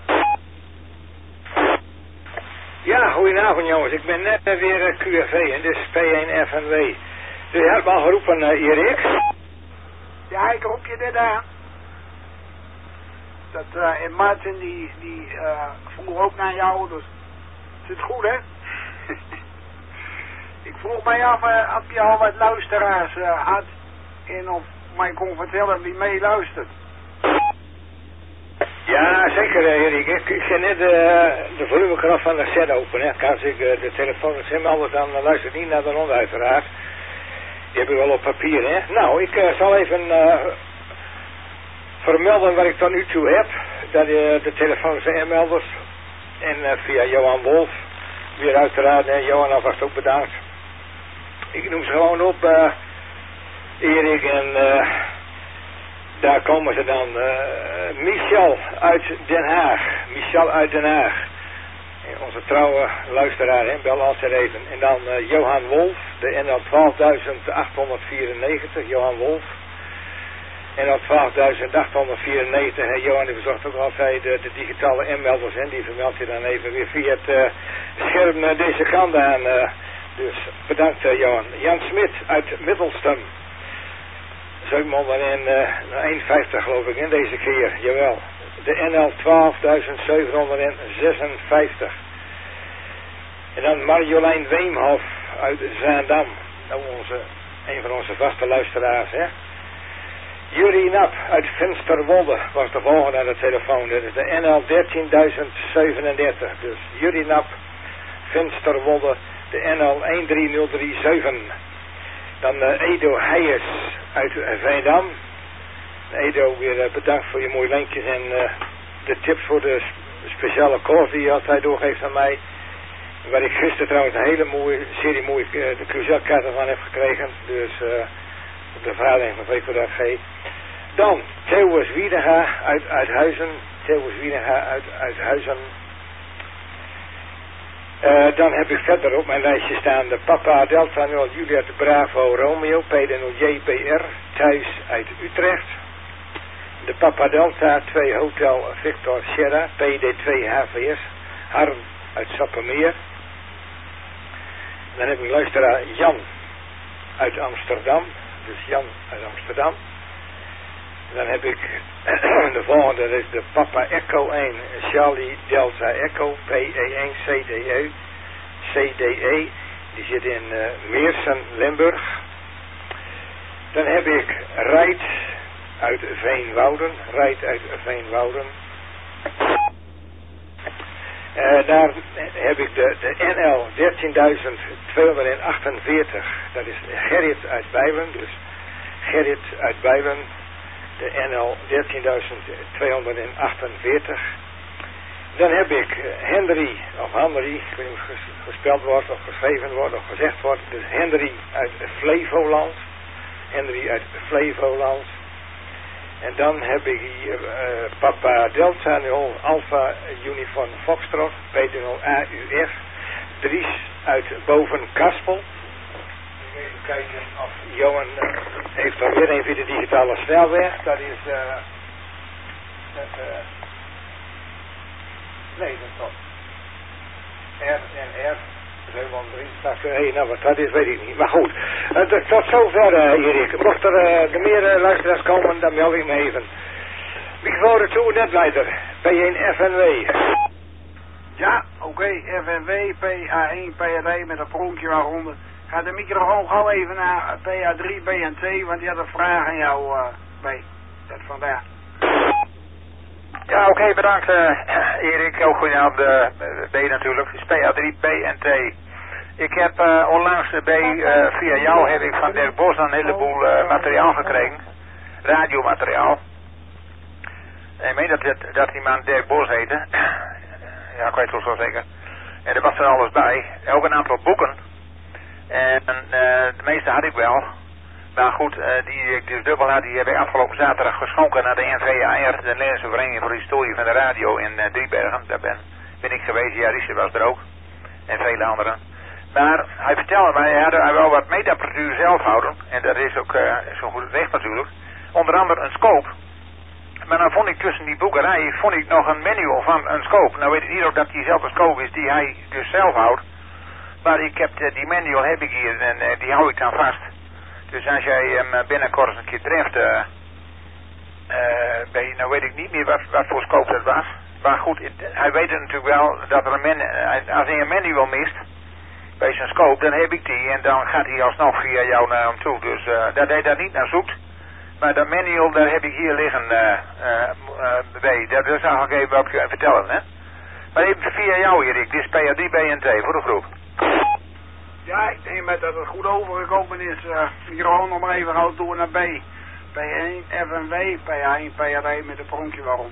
Ja, goedenavond jongens. Ik ben net weer uh, Q F V en dus P één F N W. Dus je hebt me al geroepen, uh, Erik? Ja, ik roep je dit aan. Dat, uh, en Martin die, die uh, vroeg ook naar jou, dus is het goed, hè? Ik vroeg mij af uh, of je al wat luisteraars uh, had en of mij kon vertellen wie meeluistert. Ja, zeker Erik. Ik, ik ga net uh, de volumekraf van de set open. Hè. Als ik uh, de telefoon is anders dan uh, luister ik niet naar de ronde uiteraard. Die heb ik wel op papier, hè. Nou, ik uh, zal even uh, vermelden wat ik tot nu toe heb. Dat uh, de telefoons en melders en uh, via Johan Wolf. Weer uiteraard, hè. Johan alvast ook bedankt. Ik noem ze gewoon op, uh, Erik, en uh, daar komen ze dan. Uh, Michel uit Den Haag. Michel uit Den Haag. En onze trouwe luisteraar, hè, bel altijd even. En dan uh, Johan Wolf, de N L twaalfduizend achthonderdvierennegentig, Johan Wolf. N L twaalfduizend achthonderdvierennegentig, hè, Johan die verzorgt ook altijd de, de digitale inmelders, en die vermeldt je dan even weer via het uh, scherm uh, deze kant aan. Uh, Dus bedankt uh, Johan. Jan Smit uit Middelstum. Zeugman in uh, één vijftig geloof ik in deze keer. Jawel. De N L twaalfduizend zevenhonderdzesenvijftig. En dan Marjolein Weemhof uit Zaandam. Nou, onze, een van onze vaste luisteraars, hè. Jurie Nap uit Finsterwolde was de volgende aan de telefoon. Dat is de N L dertienduizend zevenendertig. Dus Jurie Nap, Finsterwolde, de N L een drie nul drie zeven. Dan uh, Edo Heijers uit uh, Veendam. Edo, weer uh, bedankt voor je mooie linkjes en uh, de tips voor de sp speciale koers die je altijd doorgeeft aan mij. Waar ik gisteren trouwens een hele mooie serie mooie uh, de cruzelkaarten van heb gekregen. Dus uh, op de vergadering van V K D G. Dan Theeuwers Wiedega uit Uithuizen. Theeuwers Wiedega uit Uithuizen. Uh, dan heb ik verder op mijn lijstje staan de Papa Delta nul Juliet Bravo Romeo P D nul J P R thuis uit Utrecht. De Papa Delta twee Hotel Victor Sierra P D twee H V S Harm uit Sappemeer. Dan heb ik luisteraar Jan uit Amsterdam. Dus Jan uit Amsterdam. Dan heb ik de volgende, dat is de Papa Echo één, Charlie Delta Echo, P E één C D E, C D E, die zit in uh, Meersen, Limburg. Dan heb ik Rijt uit Veenwouden, Rijt uit Veenwouden. Uh, daar heb ik de, de N L dertienduizend tweehonderdachtenveertig, dat is Gerrit uit Bijlen, dus Gerrit uit Bijlen. De N L dertienduizend tweehonderdachtenveertig. Dan heb ik Henry, of Henry, ik weet niet of het gespeld wordt, of geschreven wordt, of gezegd wordt. Dus Henry uit Flevoland. Henry uit Flevoland. En dan heb ik hier uh, Papa Delta nul Alpha Uniform Foxtrot, P D nul A U F. Dries uit Bovenkaspel. Even kijken of Johan uh, heeft alweer een via de digitale snelweg. Dat is uh, dat, uh, nee, dat is toch R en R Hé, hey, nou wat dat is, weet ik niet. Maar goed, uh, tot zover uh, Erik. Mocht er uh, de meer uh, luisteraars komen, dan meld ik me even. Microfoon toe, netleider. P één F N W. Ja, oké, okay, F N W, P A één, P A drie met een pronkje waaronder. Ga de microfoon gauw even naar P A drie, B en T, want die had een vraag aan jou, uh, B. Dat vandaar. Ja, oké, okay, bedankt uh, Erik. Ook goedenavond, uh, B natuurlijk. P A drie B N T. Ik heb uh, onlangs uh, B, uh, via jou heb ik van Dirk Bos een heleboel uh, materiaal gekregen. Radiomateriaal. En ik meen dat, dat, dat die man Dirk Bos heette. Ja, ik weet het wel zo zeker. En er was er alles bij. Ook een aantal boeken. En uh, de meeste had ik wel. Maar goed, uh, die ik dus dubbel had, die heb ik afgelopen zaterdag geschonken naar de N V A R, de Nederlandse Vereniging voor de Historie van de Radio in uh, Driebergen. Daar ben, ben ik geweest, ja, Richard was er ook. En vele anderen. Maar hij vertelde mij, hij had hij wel wat meetapparatuur zelf houden. En dat is ook uh, zo goed recht natuurlijk. Onder andere een scope. Maar dan vond ik tussen die boekerij, vond ik nog een manual van een scope. Nou weet ik niet of dat diezelfde scope is die hij dus zelf houdt. Maar ik heb, uh, die manual heb ik hier en uh, die hou ik dan vast. Dus als jij hem binnenkort eens een keer treft, uh, uh, ben je, nou weet ik niet meer wat, wat voor scope dat was. Maar goed, het, hij weet het natuurlijk wel dat er een men, uh, als hij een manual mist bij zijn scope, dan heb ik die en dan gaat hij alsnog via jou naar hem toe. Dus uh, dat hij daar niet naar zoekt. Maar dat manual, daar heb ik hier liggen, uh, uh, uh, bij. Dat, dat zal ik even op je vertellen, hè. Maar even via jou, Erik. Dit is P A drie B N T voor de groep. Ja, ik denk met dat het goed overgekomen is. Uh, Microfoon nog maar even gauw door naar B. P één, F N W, P één, P R E met een pronkje waarom.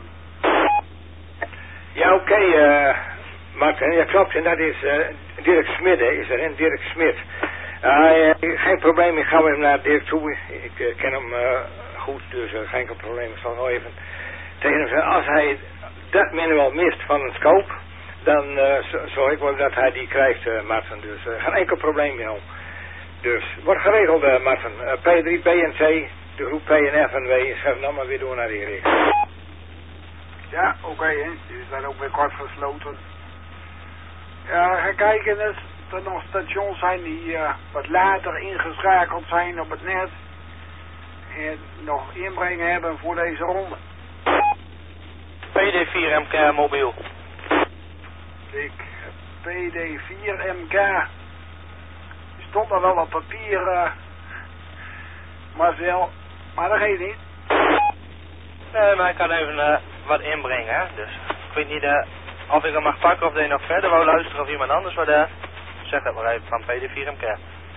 Ja, oké, okay, uh, Martin. Ja, klopt. En dat is uh, Dirk Smit, hè, is er, hè? Dirk Smit. Uh, uh, geen probleem, ik ga hem naar Dirk toe. Ik uh, ken hem uh, goed, dus uh, geen probleem. Ik zal nog even tegen hem zeggen. Als hij dat manual mist van een scope, dan uh, zorg ik wel dat hij die krijgt, uh, Martin. Dus uh, geen enkel probleem meer om. Dus wordt geregeld, uh, Martin. Uh, P drie B N T, de groep P en F en W, schrijf dan maar weer door naar Erik. Ja, oké, okay, hè. Die is dan ook weer kort gesloten. Ja, ga kijken eens dat er nog stations zijn die uh, wat later ingeschakeld zijn op het net. En nog inbrengen hebben voor deze ronde. P D vier M K mobiel. Ik, P D vier M K. Er stond er wel op papier, uh, Marcel, maar dat geeft niet. Nee, maar ik kan even uh, wat inbrengen, hè. Dus ik weet niet uh, of ik hem mag pakken of dat je nog verder wou luisteren of iemand anders wat uh, zeg het maar even van P D vier M K.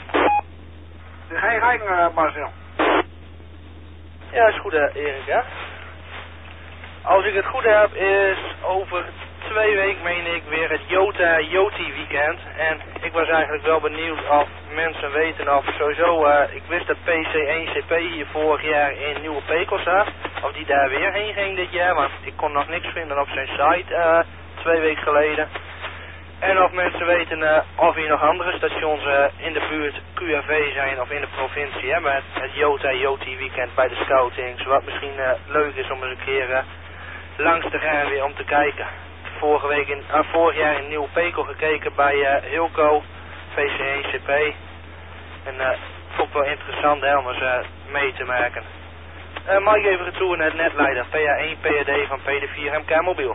Geen gang, uh, Marcel. Ja, is goed, uh, Erik, hè. Als ik het goed heb, is over twee weken, meen ik, weer het Jota Joti weekend. En ik was eigenlijk wel benieuwd of mensen weten of sowieso, uh, ik wist dat P C één C P hier vorig jaar in Nieuwe Pekels zat. Of die daar weer heen ging dit jaar, want ik kon nog niks vinden op zijn site uh, twee weken geleden. En of mensen weten uh, of hier nog andere stations uh, in de buurt Q R V zijn of in de provincie, hè, met het Jota Joti weekend bij de scoutings. Wat misschien uh, leuk is om eens een keer uh, langs te gaan weer om te kijken. Vorige week in, uh, vorig jaar in Nieuw Pekel gekeken bij uh, Hilco, V C één C P. En uh, vond wel interessant hè, om eens uh, mee te maken. Uh, mag ik even retour naar het netleider P A één P R D van P D vier M K mobiel.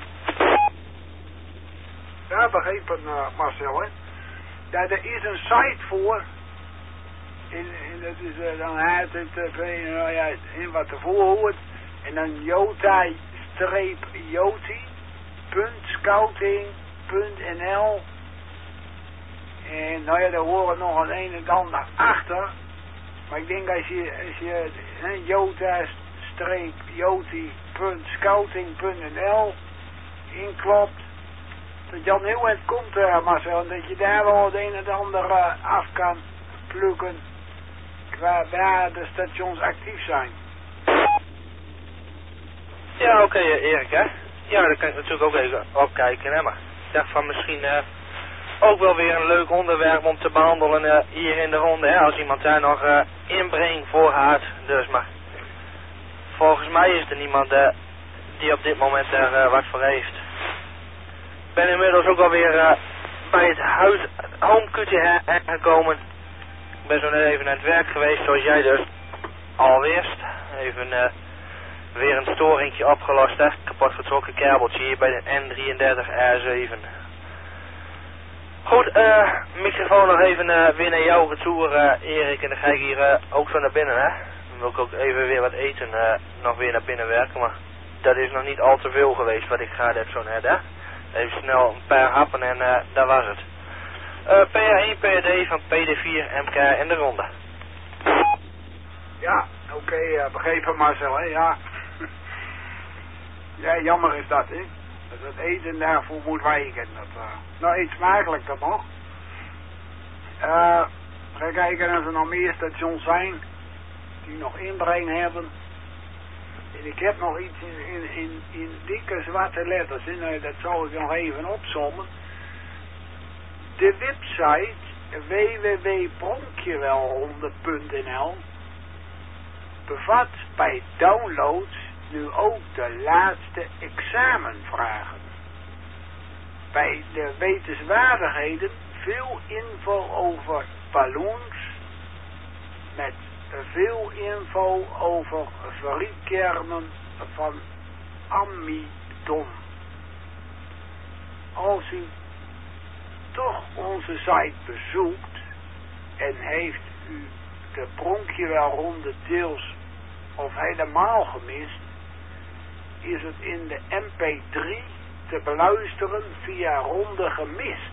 Ja, begrepen uh, Marcel, hè. Ja, er is een site voor. En, en dat is uh, dan H T T P, nou ja, in wat ervoor hoort. En dan jota-joti punt scouting punt n l. En nou ja, daar horen nog een een en ander achter. Maar ik denk als je, als je jota-joti punt scouting punt n l inklopt, dat Jan heel eind komt, uh, Marcel, en dat je daar wel het een en ander uh, af kan plukken qua waar de stations actief zijn. Ja, oké, okay, Erik, hè. Ja, daar kan ik natuurlijk ook even opkijken, hè, maar ik dacht van misschien uh, ook wel weer een leuk onderwerp om te behandelen uh, hier in de ronde, hè, als iemand daar nog uh, inbreng voor had. Dus, maar volgens mij is er niemand uh, die op dit moment daar uh, wat voor heeft. Ik ben inmiddels ook alweer uh, bij het huis homekutje aangekomen. Ik ben zo net even aan het werk geweest, zoals jij dus al wist. Even uh, weer een storingje opgelost, hè. Kapot getrokken kabeltje hier bij de N drieëndertig R zeven. Goed, uh, microfoon nog even uh, weer naar jouw retour, uh, Erik. En dan ga ik hier uh, ook zo naar binnen, hè. Dan wil ik ook even weer wat eten, uh, nog weer naar binnen werken, maar dat is nog niet al te veel geweest wat ik gehad heb zo net, hè. Even snel een paar happen en uh, dat was het. Uh, P R één, P R D van P D vier, M K in de ronde. Ja, oké, okay, uh, begrepen Marcel, hè, ja. Ja, jammer is dat, hè. Dat het eten daarvoor moet wijken. Dat, uh, nou, iets smakelijker nog. Uh, ga kijken of er nog meer stations zijn die nog inbreng hebben. En ik heb nog iets in, in, in, in dikke zwarte letters. En uh, dat zal ik nog even opzommen. De website w w w punt pronkjewelronde punt n l bevat bij downloads nu ook de laatste examenvragen. Bij de wetenswaardigheden veel info over balloons met veel info over verriekkernen van amidon. Als u toch onze site bezoekt en heeft u de Pronkjewelronde deels of helemaal gemist, is het in de M P drie te beluisteren via Ronde Gemist.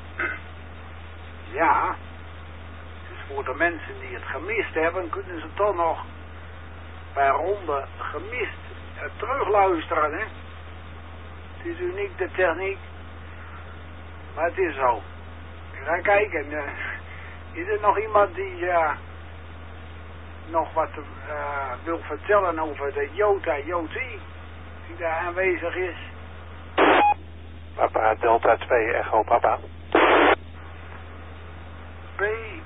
Ja, dus voor de mensen die het gemist hebben, kunnen ze toch nog bij Ronde Gemist uh, terugluisteren, hè. Het is uniek, de techniek, maar het is zo. We gaan kijken, uh, is er nog iemand die uh, nog wat uh, wil vertellen over de Jota Joti die daar aanwezig is? Papa, Delta twee, Echo Papa. P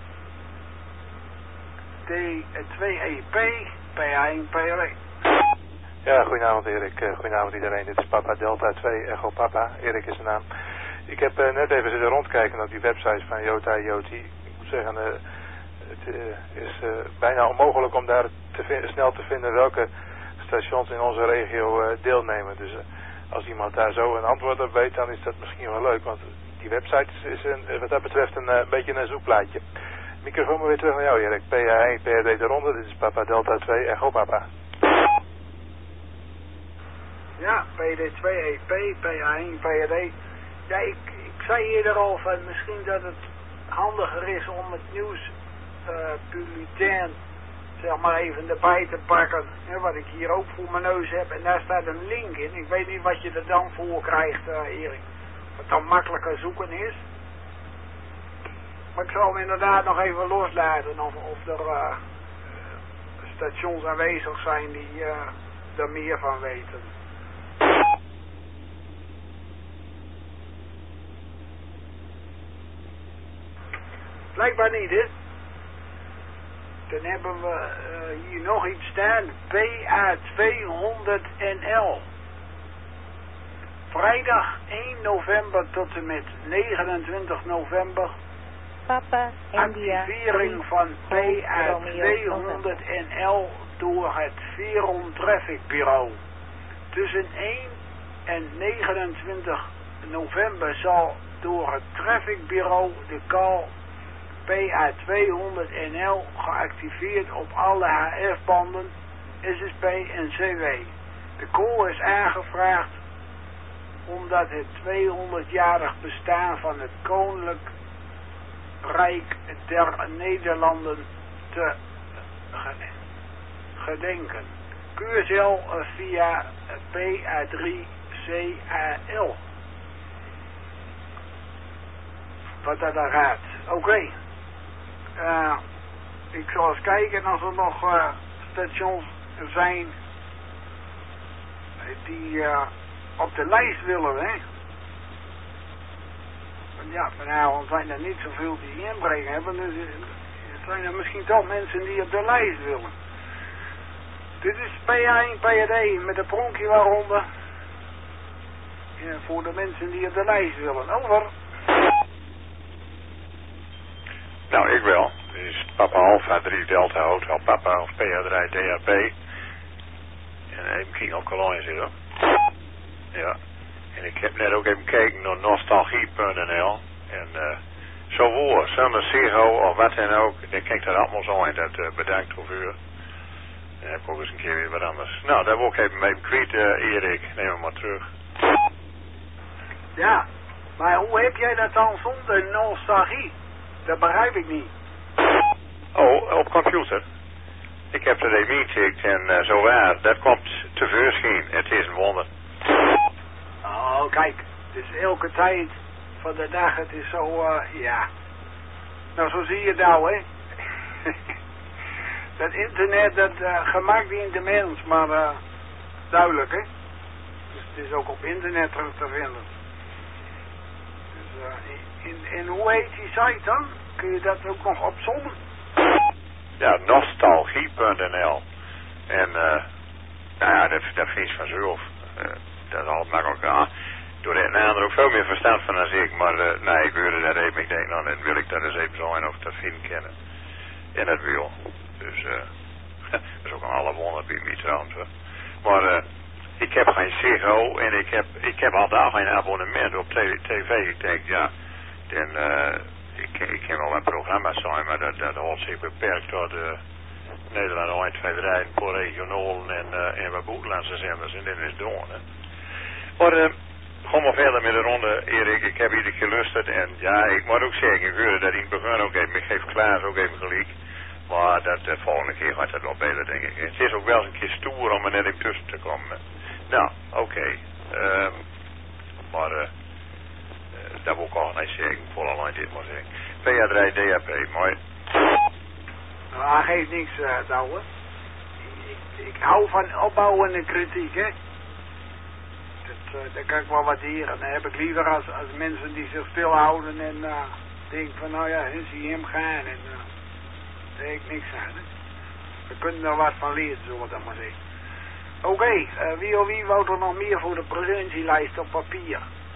D twee E P, P één, P R E. Ja, goedenavond Erik, uh, goedenavond iedereen. Dit is Papa Delta twee, Echo Papa. Erik is de naam. Ik heb uh, net even zitten rondkijken op die website van Jota Joti. Ik moet zeggen, uh, het uh, is uh, bijna onmogelijk om daar te vind, snel te vinden welke stations in onze regio uh, deelnemen. Dus uh, als iemand daar zo een antwoord op weet, dan is dat misschien wel leuk. Want die website is, is een, wat dat betreft een, een beetje een zoekplaatje. Microfoon maar weer terug naar jou Erik. P A één, P R D de ronde. Dit is Papa Delta twee, Echo Papa. Ja, P D twee E P, P A één, P R D. Ja, ik, ik zei eerder al van misschien dat het handiger is om het nieuws uh, bulletin zeg maar even erbij te pakken, hè, wat ik hier ook voor mijn neus heb. En daar staat een link in. Ik weet niet wat je er dan voor krijgt, uh, Erik. Wat dan makkelijker zoeken is. Maar ik zal hem inderdaad nog even loslaten of, of er uh, stations aanwezig zijn die uh, er meer van weten. Blijkbaar niet, hè? Dan hebben we uh, hier nog iets staan. P A tweehonderd N L. Vrijdag één november tot en met negenentwintig november. Papa, India. Activering van P A tweehonderd N L door het Veron Traffic Bureau. Tussen één en negenentwintig november zal door het Traffic Bureau de call P A tweehonderd N L geactiveerd op alle H F-banden, S S P en C W. De call is aangevraagd omdat het tweehonderdjarig bestaan van het Koninklijk Rijk der Nederlanden te gedenken. Keurzel via P A drie C A L. Wat dat dan gaat. Oké. Okay. Uh, ik zal eens kijken als er nog uh, stations zijn die uh, op de lijst willen, hè. Want ja, vanavond zijn er niet zoveel die inbrengen hebben, dus er zijn er misschien toch mensen die op de lijst willen. Dit is P A één P R D met de Pronkjewelronde. Ja, voor de mensen die op de lijst willen. Over. Nou, ik wel. Dit is Papa Alpha drie Delta Hotel Papa of P A drie D A P. En even King ook al in zitten. Ja. En ik heb net ook even gekeken naar nostalgie punt n l. En uh, zo voor, zonder Zero of wat dan ook. Dan kijk dat allemaal zo en dat uh, bedankt voor u. Dan heb ik ook eens een keer weer wat anders. Nou, daar wil ik even mee kwijt, uh, Erik. Neem hem maar terug. Ja, maar hoe heb jij dat dan zonder nostalgie? Dat begrijp ik niet. Oh, op computer. Ik heb er even ingecheckt en uh, zo waar, dat komt tevoorschijn. Het is een wonder. Oh, kijk, het is elke tijd van de dag, het is zo, uh, ja. Nou, zo zie je het nou, hè. Dat internet, dat uh, gemaakt dient de mens, maar uh, duidelijk, hè. Dus het is ook op internet terug te vinden. Dus, uh, in, en hoe heet die site dan? Kun je dat ook nog opzommen? Ja, nostalgie punt n l. En, uh, nou ja, dat, dat vind je vanzelf. Uh, dat is altijd makkelijk aan. Door de een ander ook veel meer verstand van als ik, maar uh, nee, ik hoorde dat even. Ik denk, nou, dan wil ik dat eens even zo en of ik dat vind kennen. En dat wil. Dus, uh, dat is ook een alle wonder bij mij trouwens. Hoor. Maar, uh, ik heb geen Ziggo en ik heb, ik heb al daar geen abonnement op tv. Ik denk, ja, dan, uh, ik, ik ken wel wat programma's zijn, maar dat, dat houdt zich beperkt tot uh, Nederland één, twee, drie, voor regionaal en, uh, en wat buitenlandse zenders en dit is door. Hè. Maar, uh, kom maar verder met de ronde, Erik. Ik heb iedere keer geluisterd en ja, ik moet ook zeggen, ik hoorde dat in het begin ook even, ik geef Klaas ook even gelijk. Maar dat de volgende keer gaat dat wel beter, denk ik. Het is ook wel eens een keer stoer om er net in tussen te komen. Nou, oké. Okay. Um, maar, uh, uh, dat wil ik al niet zeggen, voor alleen dit maar zeggen. P A drie D A P, mooi. Nou, geeft niks, uh, Douwe. Ik, ik, ik hou van opbouwende kritiek, hè. Dat, uh, dat kan ik wel waarderen. Dan heb ik liever als, als mensen die zich stilhouden en uh, denken van, nou ja, zie je hem gaan en uh, daar heb ik niks aan, hè. We kunnen er wat van leren, zullen we dat maar zeggen. Oké, okay, uh, wie of wie wou er nog meer voor de presentielijst op papier?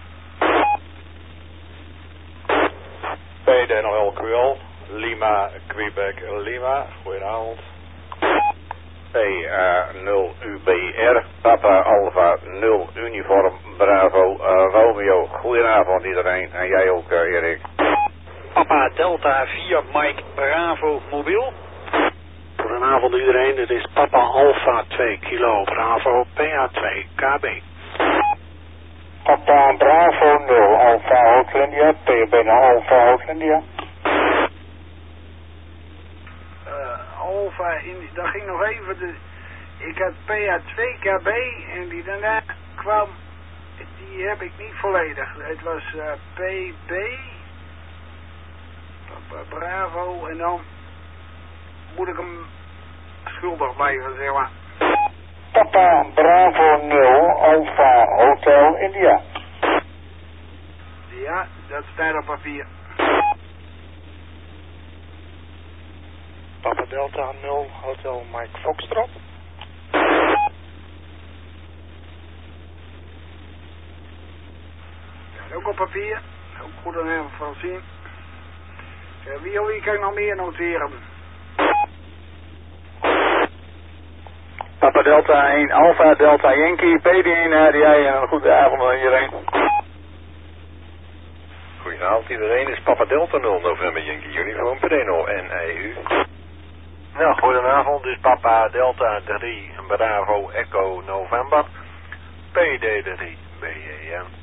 P D N L Q L, Lima, Quebec, Lima, goedenavond. P A nul U B R, Papa Alpha nul Uniform, Bravo, uh, Romeo, goedenavond iedereen, en jij ook uh, Erik. Papa Delta vier, Mike, Bravo, mobiel. Goedenavond iedereen, dit is Papa Alpha twee Kilo Bravo P A twee K B. Papa Bravo nul Alpha Hotel India, P B N Alpha Hotel India. Uh, Alpha, in, daar ging nog even de, ik had P A twee K B en die daarna kwam, die heb ik niet volledig. Het was uh, P B, Papa Bravo en dan moet ik hem schuldig blijven, zeg maar. Papa Bravo nul Alpha Hotel India. Ja, dat staat op papier. Papa Delta nul Hotel Mike Foxtrot. Ja, ook op papier. Ook goed aan hem van zien. Ja, wie of wie kan ik nog meer noteren? Papa Delta één Alpha Delta Yankee, P D één R D I en een goede avond aan iedereen. Goedenavond iedereen, is Papa Delta nul November Yankee Uniform, P D nul N E U. Nou, goedenavond, dus Papa Delta drie Bravo Echo November, P D drie B E M.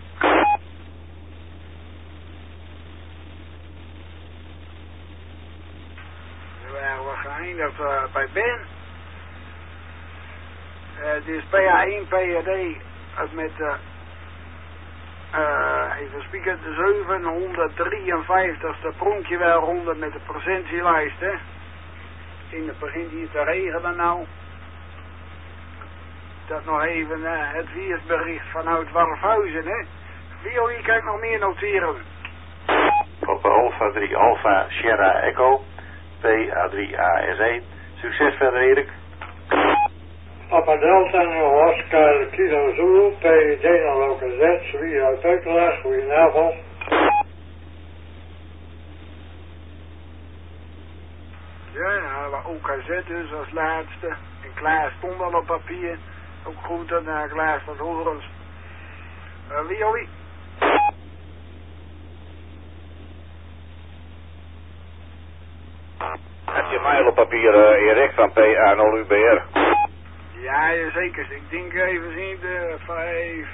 We waren geëindigd uh, bij Ben. Uh, dit is P A één P A D uh, met uh, uh, even spieken, de zevenhonderddrieënvijftigste pronkje wel ronde met de presentielijst, hè. In het begint hier te regenen nou. Dat nog even uh, het weersbericht vanuit Warfhuizen, hè. Wie of wie kan ik nog meer noteren? Papa Alpha drie Alpha Sierra Echo, P A drie A S één. Succes verder Erik. Papa Delta nul Oscar Kilo Zulu, P D nul Z, Sowieso Teukelaars, goedenavond. Ja, nou, we O K Z dus als laatste. En Klaas stond al op papier. Ook goed, en uh, Klaas dat Horens. Uh, wie of wie? Heb je mij op papier, uh, Erik, van P A nul U B R? Ja, zeker. Ik denk even zien, de vijf,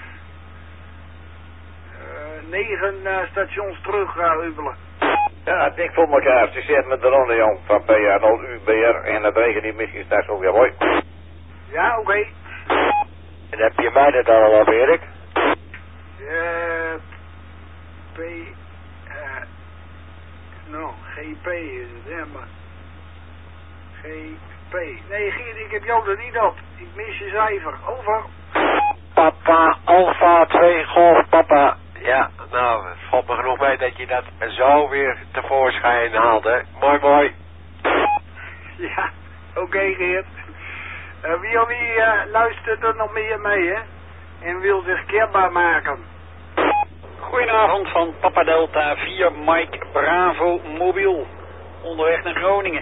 uh, negen uh, stations terug uh, Ubelen. Ja, het dik voor elkaar. Ze zit met de ronde Jan van P A nul U B R en het regent niet misschien straks ook weer mooi. Ja, oké. Okay. En heb je mij dat al op, Erik? Uh, P, uh, nou, G P is het, hè, maar. G P. Nee, Geert, ik heb jou er niet op. Ik mis je cijfer. Over. Papa Alpha twee Golf Papa. Ja, nou, het valt me genoeg mee dat je dat zo weer tevoorschijn haalde. Mooi, mooi. Ja, oké okay, Geert. Uh, wie of wie uh, luistert er nog meer mee, hè? En wil zich kenbaar maken. Goedenavond van Papa Delta vier Mike Bravo Mobiel. Onderweg naar Groningen.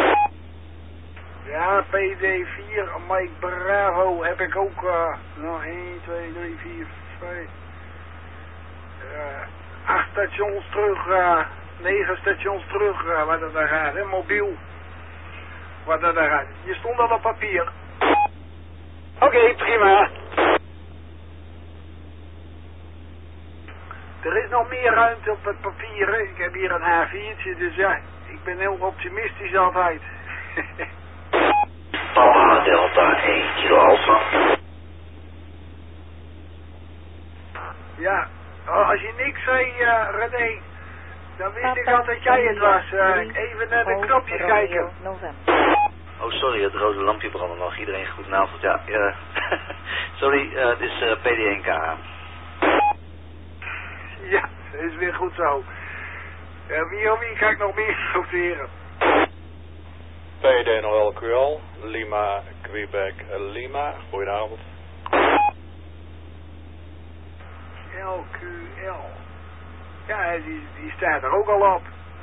Ja, P D vier Mike Bravo heb ik ook uh, nog één, twee, drie, vier, vijf, uh, acht stations terug, uh, negen stations terug, uh, wat er daar gaat, hè, mobiel. Wat er daar gaat. Je stond al op papier. Oké, okay, prima. Er is nog meer ruimte op het papier, hè. Ik heb hier een A viertje, dus ja, ik ben heel optimistisch altijd. Papa Delta één Kilo Alpha. Ja, als je niks zei, uh, René, dan wist ik al dat jij het was. Uh, even naar de knopjes kijken. Oh, sorry, het rode lampje brandde nog. Iedereen goedenavond. Ja, uh, sorry, uh, het is uh, P D één K. Ja, dat is weer goed zo. Uh, wie of wie ga ik nog meer noteren? P D nul L Q L, Lima, Quebec, Lima. Goedenavond. L Q L. Ja, die, die staat er ook al op.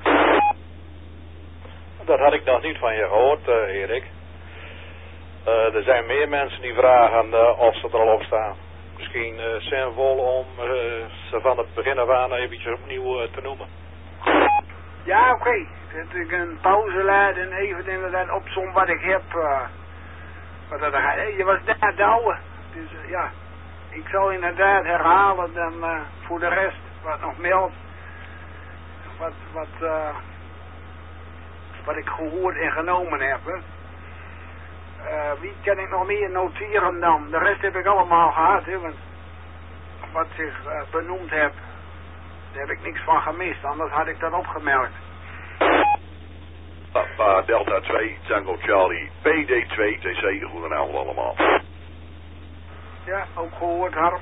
Dat had ik nog niet van je gehoord, uh, Erik. Uh, er zijn meer mensen die vragen uh, of ze er al op staan. Misschien uh, zinvol om uh, ze van het begin af aan eventjes opnieuw uh, te noemen. Ja, oké. Okay. Dat ik een pauze laat en even inderdaad opsom wat ik heb. Uh, wat dat, uh, je was daar de oude. Dus uh, ja, ik zal inderdaad herhalen dan uh, voor de rest wat nog meldt. Wat, wat, uh, wat ik gehoord en genomen heb. Hè. Uh, wie kan ik nog meer noteren dan? De rest heb ik allemaal gehad. Hè, want wat zich uh, benoemd heb, daar heb ik niks van gemist. Anders had ik dat opgemerkt. Papa Delta twee, Tango Charlie, P D twee, T C, goedenavond allemaal. Ja, ook gehoord, Harp.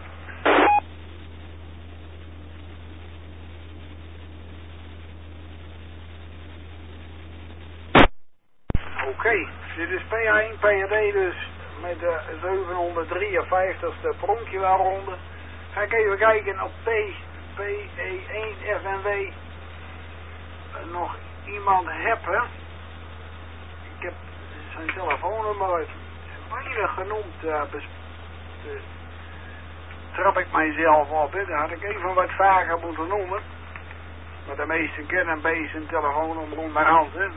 Oké, okay. Dit is P A één P D dus met de zevenhonderddrieënvijftigste pronkje-ronde. Ga ik even kijken op P, P E één F N W. Uh, nog iemand hebben. Ik heb zijn telefoonnummer weinig genoemd. Uh, bes, uh, trap ik mijzelf op. Hè. Daar had ik even wat vaker moeten noemen. Maar de meesten kennen een beetje zijn telefoonnummer onderhand. Hè.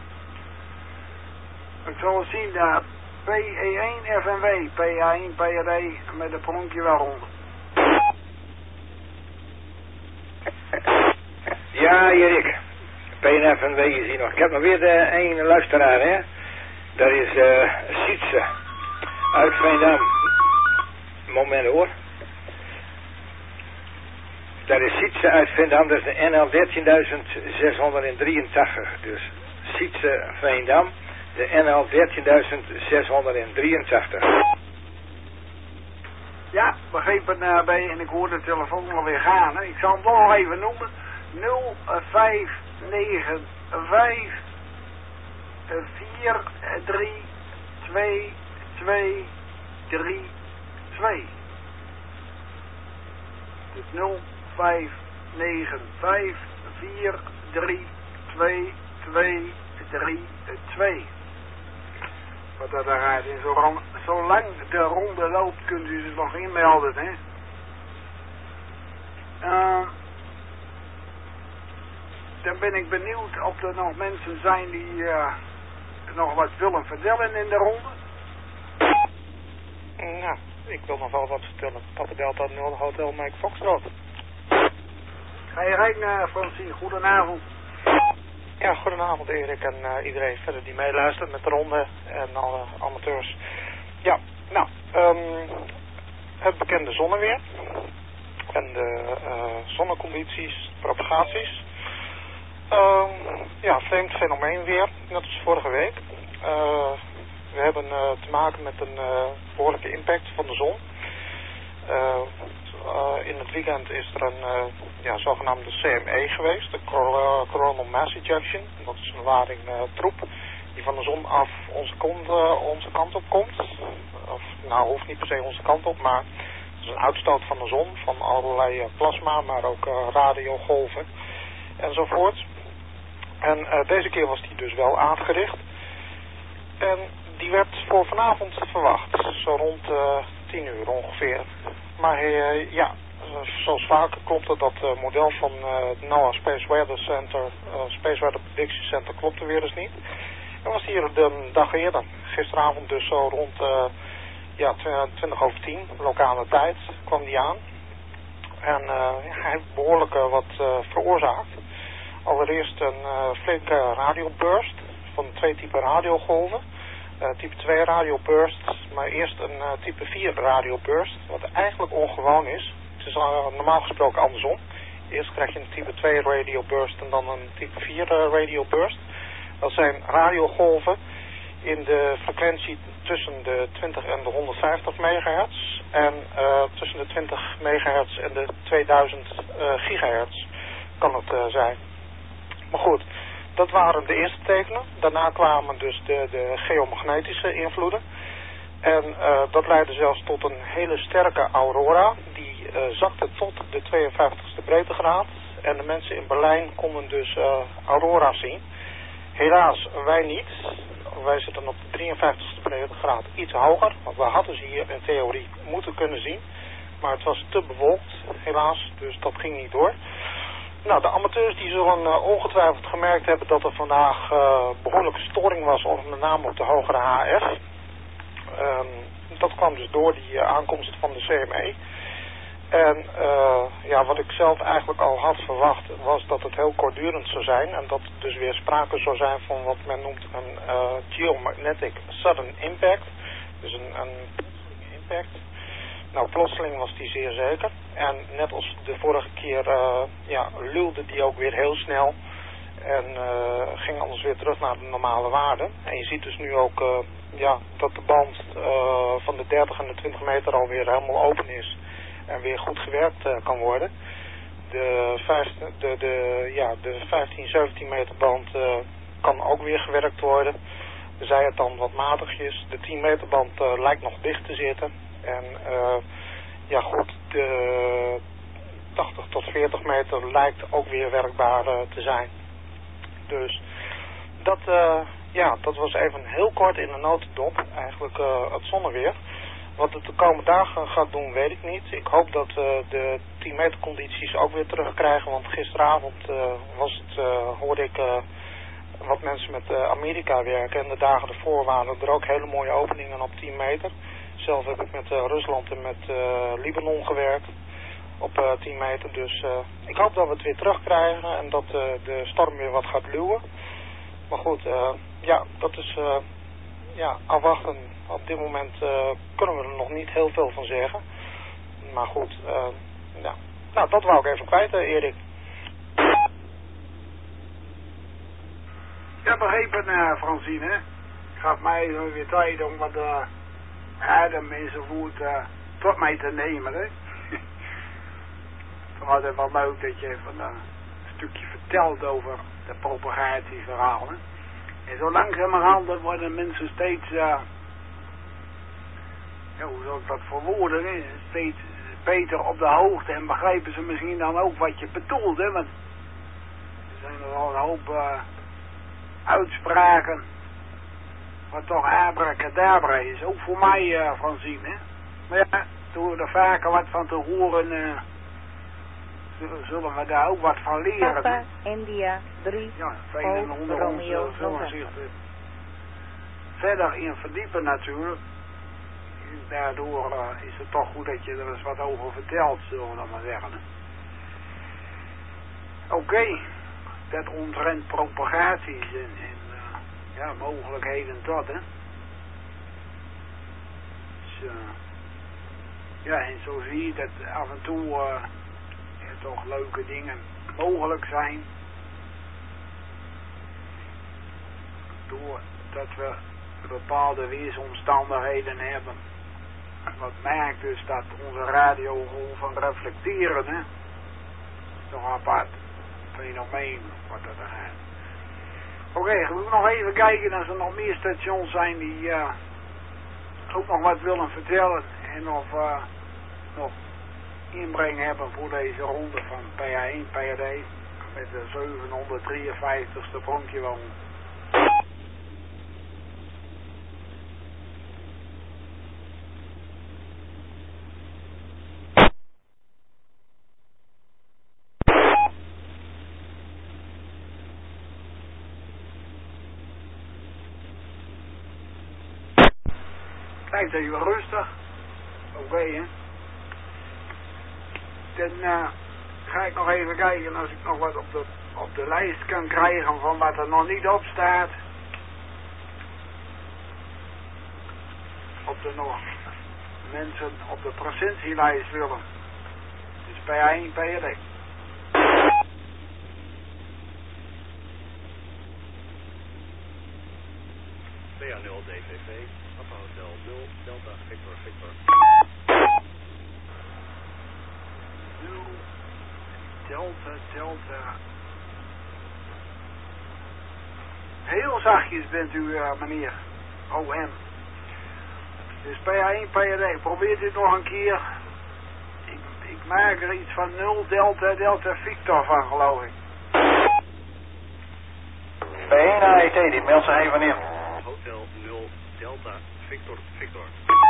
Ik zal het zien, uh, P E één F N W, P A één P R D met de pronkje wel rond. Ja, Erik. P N F N W is hier nog. Ik heb nog weer de één luisteraar, hè. Dat is uh, Sietse uit Veendam. Moment hoor. Dat is Sietse uit Veendam, dat is de N L dertienduizend zeshonderddrieëntachtig. Dus Sietse Veendam, de N L dertienduizend zeshonderddrieëntachtig. Ja, begreep het uh, bij en ik hoor de telefoon alweer gaan. Hè. Ik zal hem toch nog even noemen. nul vijf negen vijf vier drie twee twee drie twee. Dus nul vijf negen vijf vier drie twee twee drie twee. Wat dat daar gaat. En zolang, zolang de ronde loopt kunt u zich nog inmelden, hè. Uh, dan ben ik benieuwd of er nog mensen zijn die uh, nog wat willen vertellen in de ronde. Ja, ik wil nog wel wat vertellen. Papa Delta nul Hotel Mike Foxtrot. Ga je rekenen, Francine? Goedenavond. Ja, goedenavond Erik en uh, iedereen verder die meeluistert met de ronde en alle amateurs. Ja, nou, um, het bekende zonneweer en de uh, zonnecondities, propagaties. Um, ja, vreemd fenomeen weer, net als vorige week. Uh, we hebben uh, te maken met een uh, behoorlijke impact van de zon. Uh, uh, in het weekend is er een uh, ja, zogenaamde C M E geweest, de Coronal Mass Ejection. Dat is een lading uh, troep die van de zon af onze, kont, uh, onze kant op komt. Of, nou, hoeft niet per se onze kant op, maar het is een uitstoot van de zon, van allerlei uh, plasma, maar ook uh, radiogolven enzovoort. En uh, deze keer was die dus wel aangericht. En die werd voor vanavond verwacht, zo rond uh, tien uur ongeveer. Maar uh, ja, zoals vaker klopt het, dat uh, model van uh, het NOAA Space Weather Center, uh, Space Weather Prediction Center klopte weer dus niet. En was hier een dag eerder, gisteravond dus zo rond uh, ja, twintig over tien, lokale tijd, kwam die aan. En uh, ja, hij heeft behoorlijk uh, wat uh, veroorzaakt. Allereerst een uh, flinke radioburst van twee typen radiogolven. Uh, type twee radioburst, maar eerst een uh, type vier radioburst, wat eigenlijk ongewoon is. Het is uh, normaal gesproken andersom. Eerst krijg je een type twee radioburst en dan een type vier uh, radioburst. Dat zijn radiogolven in de frequentie tussen de twintig en de honderdvijftig megahertz en uh, tussen de twintig megahertz en de tweeduizend uh, gigahertz kan het uh, zijn. Maar goed, dat waren de eerste tekenen. Daarna kwamen dus de, de geomagnetische invloeden. En uh, dat leidde zelfs tot een hele sterke aurora. Die uh, zakte tot de tweeënvijftigste breedtegraad. En de mensen in Berlijn konden dus uh, aurora zien. Helaas, wij niet. Wij zitten op de drieënvijftigste breedtegraad iets hoger. Want we hadden ze hier in theorie moeten kunnen zien. Maar het was te bewolkt, helaas. Dus dat ging niet door. Nou, de amateurs die zullen uh, ongetwijfeld gemerkt hebben dat er vandaag uh, behoorlijke storing was, met name op de hogere H F. Um, dat kwam dus door die uh, aankomst van de C M E. En uh, ja, wat ik zelf eigenlijk al had verwacht was dat het heel kortdurend zou zijn. En dat er dus weer sprake zou zijn van wat men noemt een uh, geomagnetic sudden impact. Dus een, een impact. Nou, plotseling was die zeer zeker. En net als de vorige keer, uh, ja, luwde die ook weer heel snel. En uh, ging anders weer terug naar de normale waarde. En je ziet dus nu ook uh, ja, dat de band uh, van de dertig en de twintig meter alweer helemaal open is. En weer goed gewerkt uh, kan worden. De, vijftien, de, de, ja, de vijftien, zeventien meter band uh, kan ook weer gewerkt worden. Zij het dan wat matigjes. De tien meter band uh, lijkt nog dicht te zitten. En uh, ja goed, de tachtig tot veertig meter lijkt ook weer werkbaar uh, te zijn. Dus dat, uh, ja, dat was even heel kort in een notendop, eigenlijk uh, het zonneweer. Wat het de komende dagen gaat doen, weet ik niet. Ik hoop dat we uh, de tien meter condities ook weer terugkrijgen, want gisteravond uh, was het, uh, hoorde ik uh, wat mensen met uh, Amerika werken. En de dagen ervoor waren er ook hele mooie openingen op tien meter. Zelf heb ik met uh, Rusland en met uh, Libanon gewerkt op uh, tien meter. Dus uh, ik hoop dat we het weer terugkrijgen en dat uh, de storm weer wat gaat luwen. Maar goed, uh, ja, dat is uh, ja, afwachten. Op dit moment uh, kunnen we er nog niet heel veel van zeggen. Maar goed, uh, ja. Nou, dat wou ik even kwijt, uh, Erik. Ja, begrepen, uh, Francine. Gaf mij weer tijd om wat uh, adem in zijn voet uh, tot mij te nemen, hè. Het was altijd wel leuk dat je even uh, een stukje vertelt over de propagatieverhalen. En zo langzamerhand worden mensen steeds, uh, ja, hoe zou ik dat verwoorden, hè? Steeds beter op de hoogte en begrijpen ze misschien dan ook wat je bedoelt, hè? Want er zijn er al een hoop uh, uitspraken wat toch abracadabra is, ook voor mij, uh, Francine, hè? Maar ja, door er vaker wat van te horen, uh, zullen we daar ook wat van leren. Papa, India, drie, ja, velen onder ons uh, zullen zich er verder in verdiepen natuurlijk. daardoor uh, is het toch goed dat je er eens wat over vertelt, zullen we dan maar zeggen. Oké, okay. Dat omtrent propagaties en, en uh, ja, mogelijkheden tot, hè. Dus, uh, ja, en zo zie je dat af en toe uh, er toch leuke dingen mogelijk zijn. Doordat we bepaalde weersomstandigheden hebben. Wat maakt dus dat onze radiogolven van reflecteren, hè. Nog een apart fenomeen wat dat er gaat. Oké, okay, we moeten nog even kijken als er nog meer stations zijn die uh, ook nog wat willen vertellen. En of uh, nog inbreng hebben voor deze ronde van P A één P A D met de zevenhonderddrieënvijftigste pronkje wel. Blijft even rustig. Oké, okay, hè. Dan uh, ga ik nog even kijken als ik nog wat op de, op de lijst kan krijgen van wat er nog niet op staat. Op de nog mensen op de procentielijst willen. Dus P A één P A D. P A nul D V V, Papa Hotel nul, Delta Victor Victor. nul, Delta, Delta. Heel zachtjes bent u, uh, meneer O M. Dus P A één P A D, probeer dit nog een keer. Ik, ik maak er iets van nul, Delta, Delta Victor van, geloof ik. P één A E T, die meldt zich even in. Hotel nul, Delta Victor Victor.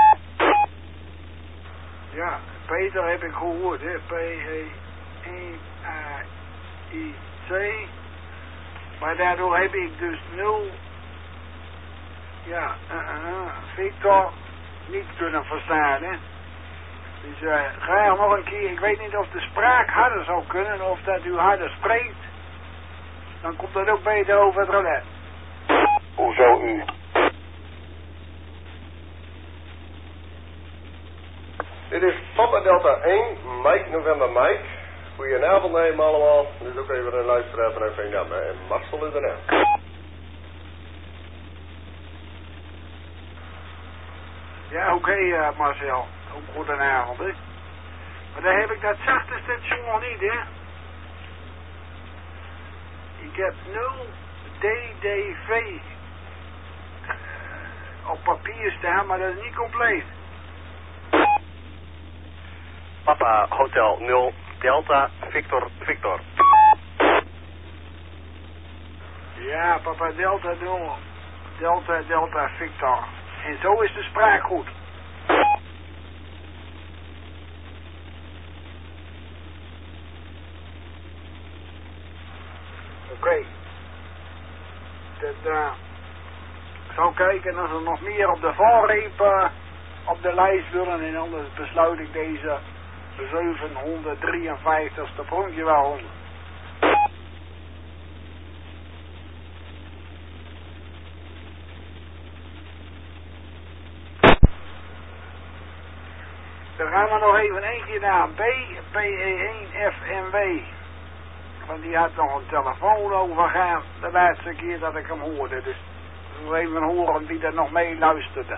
Ja, Peter heb ik gehoord, hè. P E één A I T. Maar daardoor heb ik dus nul, ja, uh, uh, Victor niet kunnen verstaan, hè. Dus uh, graag nog een keer, ik weet niet of de spraak harder zou kunnen, of dat u harder spreekt. Dan komt dat ook beter over het relais. Hoezo u? Dit is Papa Delta één, Mike November Mike. Goedenavond allemaal. Dit is ook even een luisteraar vanuit Veendam, hè. En Marcel is er nou. Ja, oké, okay, uh, Marcel. Ook goedenavond, hè. Maar dan heb ik dat zachte station nog niet, hè. Ik heb nul D D V uh, op papier staan, maar dat is niet compleet. Papa Hotel nul, Delta Victor Victor. Ja, Papa Delta nul, Delta Delta Victor. En zo is de spraak goed. Oké. Okay. Uh, ik zal kijken als er nog meer op de valreep uh, op de lijst willen. En anders besluit ik deze zevenhonderddrieënvijftigste pronkje wel honderd. Dan gaan we nog even een keer naar B, P E één F M W. Want die had nog een telefoon overgaan de laatste keer dat ik hem hoorde. Dus we willen even horen wie er nog mee luisterde.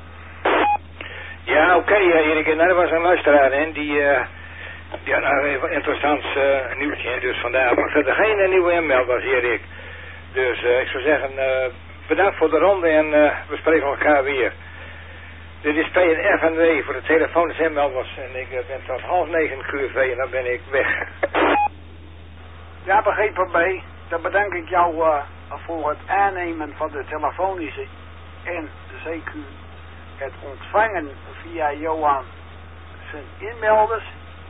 Ja, oké, okay, uh, Erik. Nou, er was een luisteraar in die, uh, die had nou even een interessant uh, nieuwtje. Dus vandaar mag er geen uh, nieuwe inmeld was, Erik. Dus uh, ik zou zeggen, uh, bedankt voor de ronde en uh, we spreken elkaar weer. Dit is P en F en W voor de telefonische inmelders. En ik uh, ben tot half negen Q V en dan ben ik weg. Ja, begrepen bij. Dan bedank ik jou uh, voor het aannemen van de telefonische en de C Q het ontvangen via Johan zijn inmelders.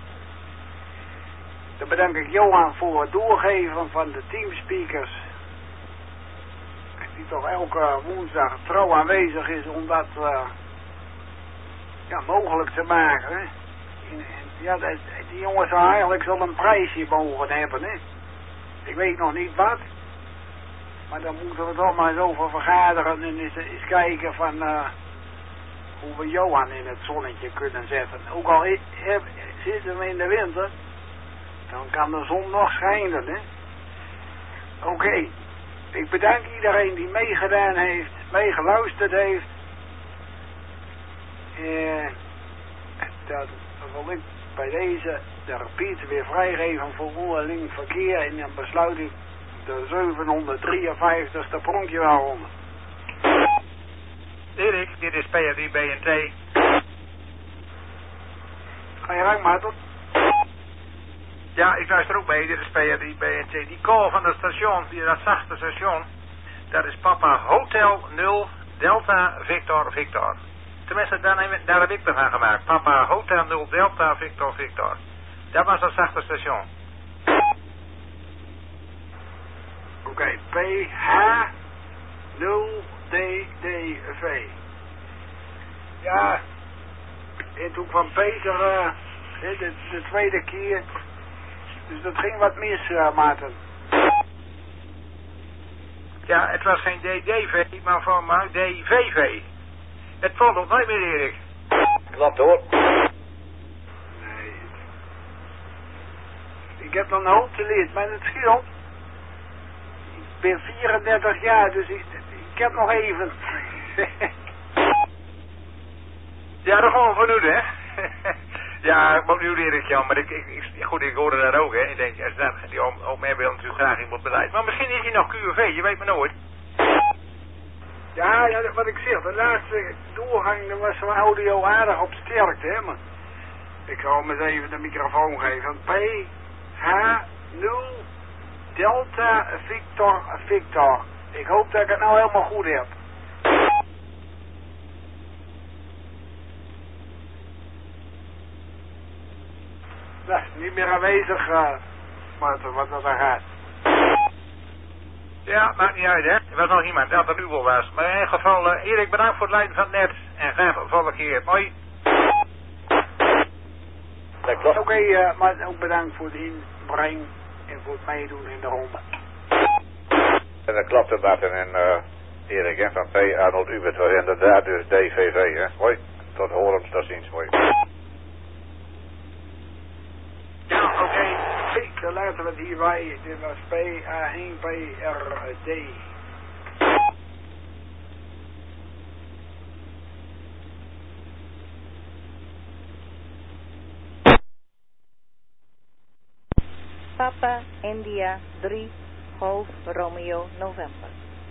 Dan bedank ik Johan voor het doorgeven van de teamspeakers. Die toch elke woensdag trouw aanwezig is omdat uh, ja, mogelijk te maken. Hè. En, en, ja, dat, die jongens zou eigenlijk wel een prijsje mogen hebben. Hè. Ik weet nog niet wat. Maar dan moeten we toch maar eens over vergaderen en eens, eens kijken van uh, hoe we Johan in het zonnetje kunnen zetten. Ook al he, he, zitten we in de winter, dan kan de zon nog schijnen. Hè. Oké, okay. Ik bedank iedereen die meegedaan heeft, meegeluisterd heeft. Uh, dat wil ik bij deze de repeat weer vrijgeven voor onderling verkeer en dan besluit ik de zevenhonderddrieënvijftigste pronkje waaronder. Erik, dit is P R drie B N T. Ga je gang, Martel? Ja, ik luister ook mee, dit is P R drie B N T. Die call van het station, die, dat zachte station, dat is Papa Hotel nul Delta Victor Victor. Tenminste, daar, neem, daar heb ik me van gemaakt. Papa Hotel nul Delta Victor Victor. Dat was dat zachte station. Oké, okay, P H nul D D V. Ja, en toen kwam Peter, uh, de, de tweede keer, dus dat ging wat mis, uh, Maarten. Ja, het was geen D D V, maar voor mij D V V. Het valt nog nooit meer, Erik. Klopt hoor. Nee. Ik heb nog een hoop te leren, maar het scheelt. Ik ben vierendertig jaar, dus ik, ik heb nog even. Ja, dat gewoon van nu, hè. Ja, ik moet nu Erik, ja, maar ik, ik, ik, goed, ik hoorde dat ook, hè. Ik denk, als dat, die oom, oom mij wil natuurlijk graag in het beleid. Maar misschien is hij nog Q V, je weet maar nooit. Ja, ja, wat ik zeg, de laatste doorgang, dat was zo'n audio aardig op sterkte, hè, maar ik zal hem eens even de microfoon geven. P H nul Delta Victor Victor. Ik hoop dat ik het nou helemaal goed heb. Nou, niet meer aanwezig, uh, Marten, wat dat er gaat. Ja, maakt niet uit, hè. Er was nog iemand dat er nu wel was. Maar in ieder geval, uh, Erik, bedankt voor het leiden van het net. En graag de volgende keer. Mooi. Oké, okay, uh, maar ook bedankt voor de inbreng en voor het meedoen in de ronde. En dat klopt het, Martin en uh, Erik, hè, van P Arnold Ubert was inderdaad dus D V V, hè. Hoi, tot horens, tot ziens, mooi. Ja, oké. Okay. Dan laten we het hierbij. Dit was P A één P R D. Papa India drie Golf Romeo November.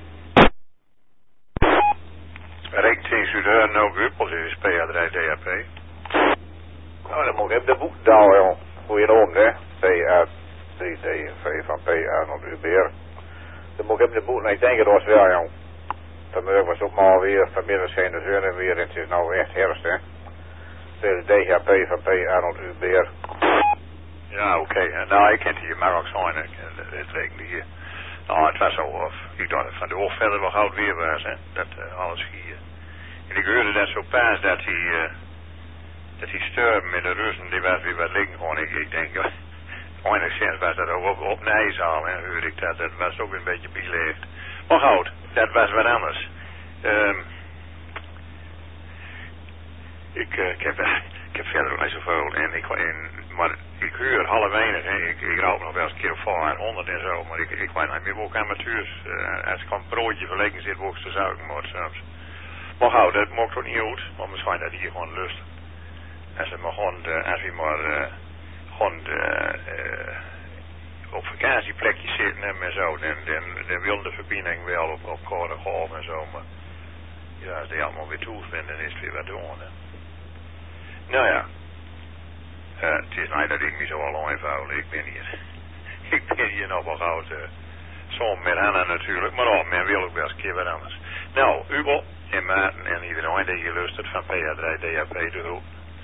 Richting Zuid no Guppels is P A drie D A P. Nou, dan moet ik even de boek douwen, joh. Goedenavond, hè. P A drie D V van P Arnold Ubert. Dan moet ik even de boek, nou, ik denk het was wel, joh. Vanmiddag was ook maar weer, vanmiddag zijn de zon weer, en het is nou echt herfst, hè. De D H P van P Arnold Ubert. Ja, oké. Okay. Nou, ik kent hier maar ook zijn, hè. Dat weet ik niet. Nou, het was zo, of ik dacht van de oog verder wel oud weer was, hè. Dat uh, alles hier. En ik hoorde dat zo pas dat hij, uh, dat hij stierf met de Russen, die was weer wat liggen gewoon. Ik, ik denk, ja, enigszins was dat ook op, op Nijzaal, hè, hoorde ik dat. Dat was ook een beetje beleefd. Maar goed, dat was wat anders. Um, ik, uh, ik, heb, ik heb verder ook niet zoveel. En ik, en, maar ik huur half weinig. Hè. Ik, ik rook nog wel eens een keer op voor honderd en zo. Maar ik, ik weet niet meer ook amateurs. Uh, als ik een broodje verlegen zit, word ik te zuigen moet soms. Maar goed, dat maakt toch niet uit. Maar misschien dat hier gewoon lust. Als we maar gewoon, uh, als we maar uh, gewoon uh, uh, op vakantieplekjes zitten en zo, dan, dan, dan wil de verbinding wel op, op kort golf en zo. Maar ja, als die allemaal weer toe zijn, dan is het weer wat doen. Hè. Nou ja. Uh, het is niet dat ik niet zo al eenvoudig, ik ben hier. Ik ben hier nog wel oud. Uh, Soms met Anna natuurlijk, maar ook, men wil ook wel eens een keer wat anders. Nou, Hugo en Maarten en iedereen die je lustert van P A drie D A P de groep.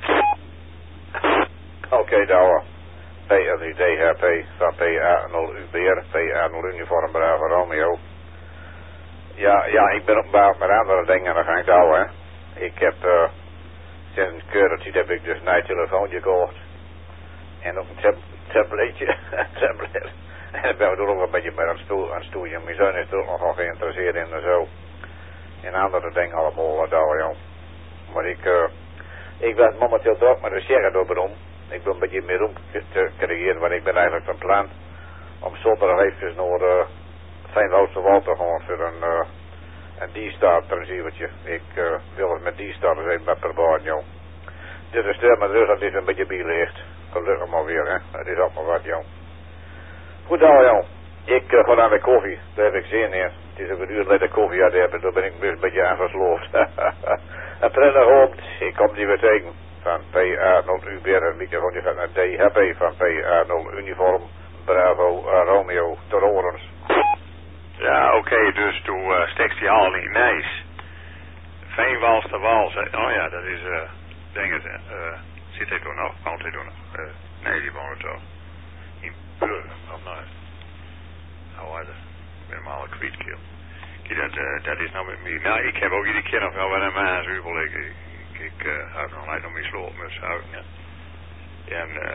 Oké, okay, Douwe. P A drie D H P van P A nul U B R, P A nul Uniform Bravo Romeo. Ja, ja, ik ben op baat met andere dingen aan de gang, Douwe, hè. Ik heb uh, sinds een keurtje heb ik dus een telefoon gekocht. En ook een tab tabletje. tablet. En dan ben ik er ook een beetje bij aan het stoel, aan het stoelje. Mijn zoon is er ook nogal geïnteresseerd in en zo. En andere dingen allemaal wat daar, joh. Maar ik, uh, ik ben momenteel druk met de Sierra doorbron. Ik ben een beetje meer roem te creëren, want ik ben eigenlijk van plan om zondag even naar uh, Fijn-Oosterwald te gaan voor een, uh, een D-Star transceivertje. Ik uh, wil het met D-Star eens even met proberen, joh. Dit is stil, maar dus dat is een beetje bijlicht. Gelukkig maar weer, hè. Het is allemaal wat, joh. Goed dan, joh. Ik uh, ga naar de koffie. Daar heb ik zin in. Het is een uur later koffie uit hebben. Daar ben ik een beetje aangesloofd. Een prettige avond. Ik kom die weer tegen. Van P A nul U B R. Een microfoon die gaat naar D H P van P A nul Uniform. Bravo uh, Romeo. Tot horens. Ja, oké. Okay, dus toen uh, stekst die al niet nice. Veenwals de Wals. Oh ja, dat is... Uh, denk het. Uh, zit hij toen nog? Woont hij toen nog? Uh, nee, die woont toch. In Burg. Of nou. Hoe heet het? Ik ben hem al een kwijt, Kijk, dat, uh, dat is nou met mij. Nou, ik heb ook iedere keer nog wel wat een maasubel. Ik, ik, ik uh, houd nog niet nog mijn sloopmus houden, ja. En, uh,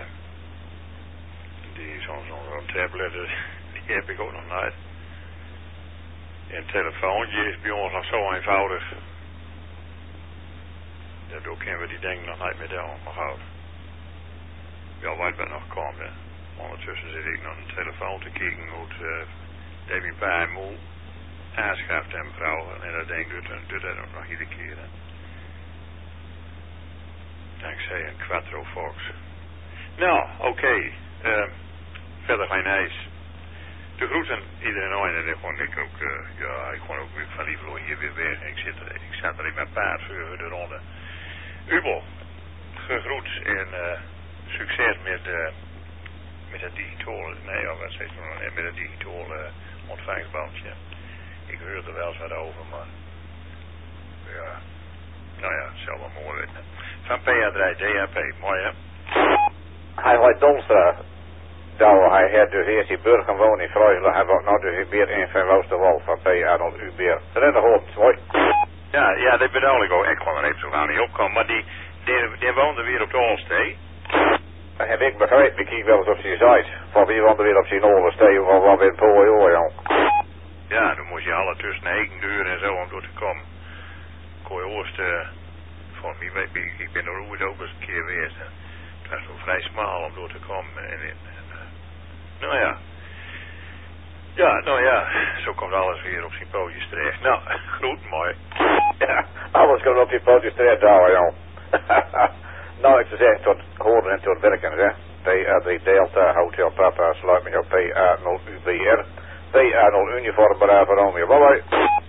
die zo'n zo, zo tablet, die heb ik ook nog niet. En een telefoontje is bij ons nog zo eenvoudig. Daardoor kunnen we die dingen nog niet met jou nog houden. Wel wat er nog komt, hè. Ondertussen zit ik nog een telefoon te kijken hoe het, uh, dat mijn pa en moe aanschaft en vrouwen. En dat denk ik, doet, doet dat ook nog iedere keer, hè. Dankzij een Quattro Fox. Nou, oké. Okay. Uh, verder geen ijs. De groeten iedereen ooit. En dan kon ik ook, uh, ja, ik kon ook weer van Lieflo hier weer weg. Ik, zit er, ik zat er in mijn paard voor de ronde. Ubel, gegroet en uh, succes met, uh, met het digitale, nee, ja, wat zegt er met het digitale uh, ontvangstbandje. Ik hoorde er wel eens wat over, maar ja, nou ja, het zal wel mooi weten. Van P A drie D H P, mooi hè? Hij wordt Donstra. Nou, hij heeft dus eerst die burger wonen in Vreugelen. Hij wordt nou dus weer in Van Woosterwal van P A nul U B R. Redder hoofd, mooi. Ja, ja, dat bedoel ik ook. Ik kon er even zo gaan niet opkomen, maar die, die, die woonde weer op de Olstee. Dat heb ik begrepen. Ik kijk wel eens op zijn site. Van wie woonde weer op zijn Olstee of wat weer een pooi hoor, joh. Ja, dan moest je alle tussen heken deuren en zo om door te komen. Kooi Oost, uh, voor mij, ik ben er ook eens een keer geweest. Het was zo vrij smal om door te komen. En, en, en, uh, nou ja. Ja, nou ja, zo komt alles weer op zijn pootjes terecht. Nou, groet, mooi. Ja, alles komt op zijn pootjes terecht, ouwe, joh. Nou, ik zou zeggen, tot horen en tot werken, hè. P A drie Delta, Hotel Papa, sluit me op P A nul U B R. P A nul Uniform, Bravo Romeo. Bye bye.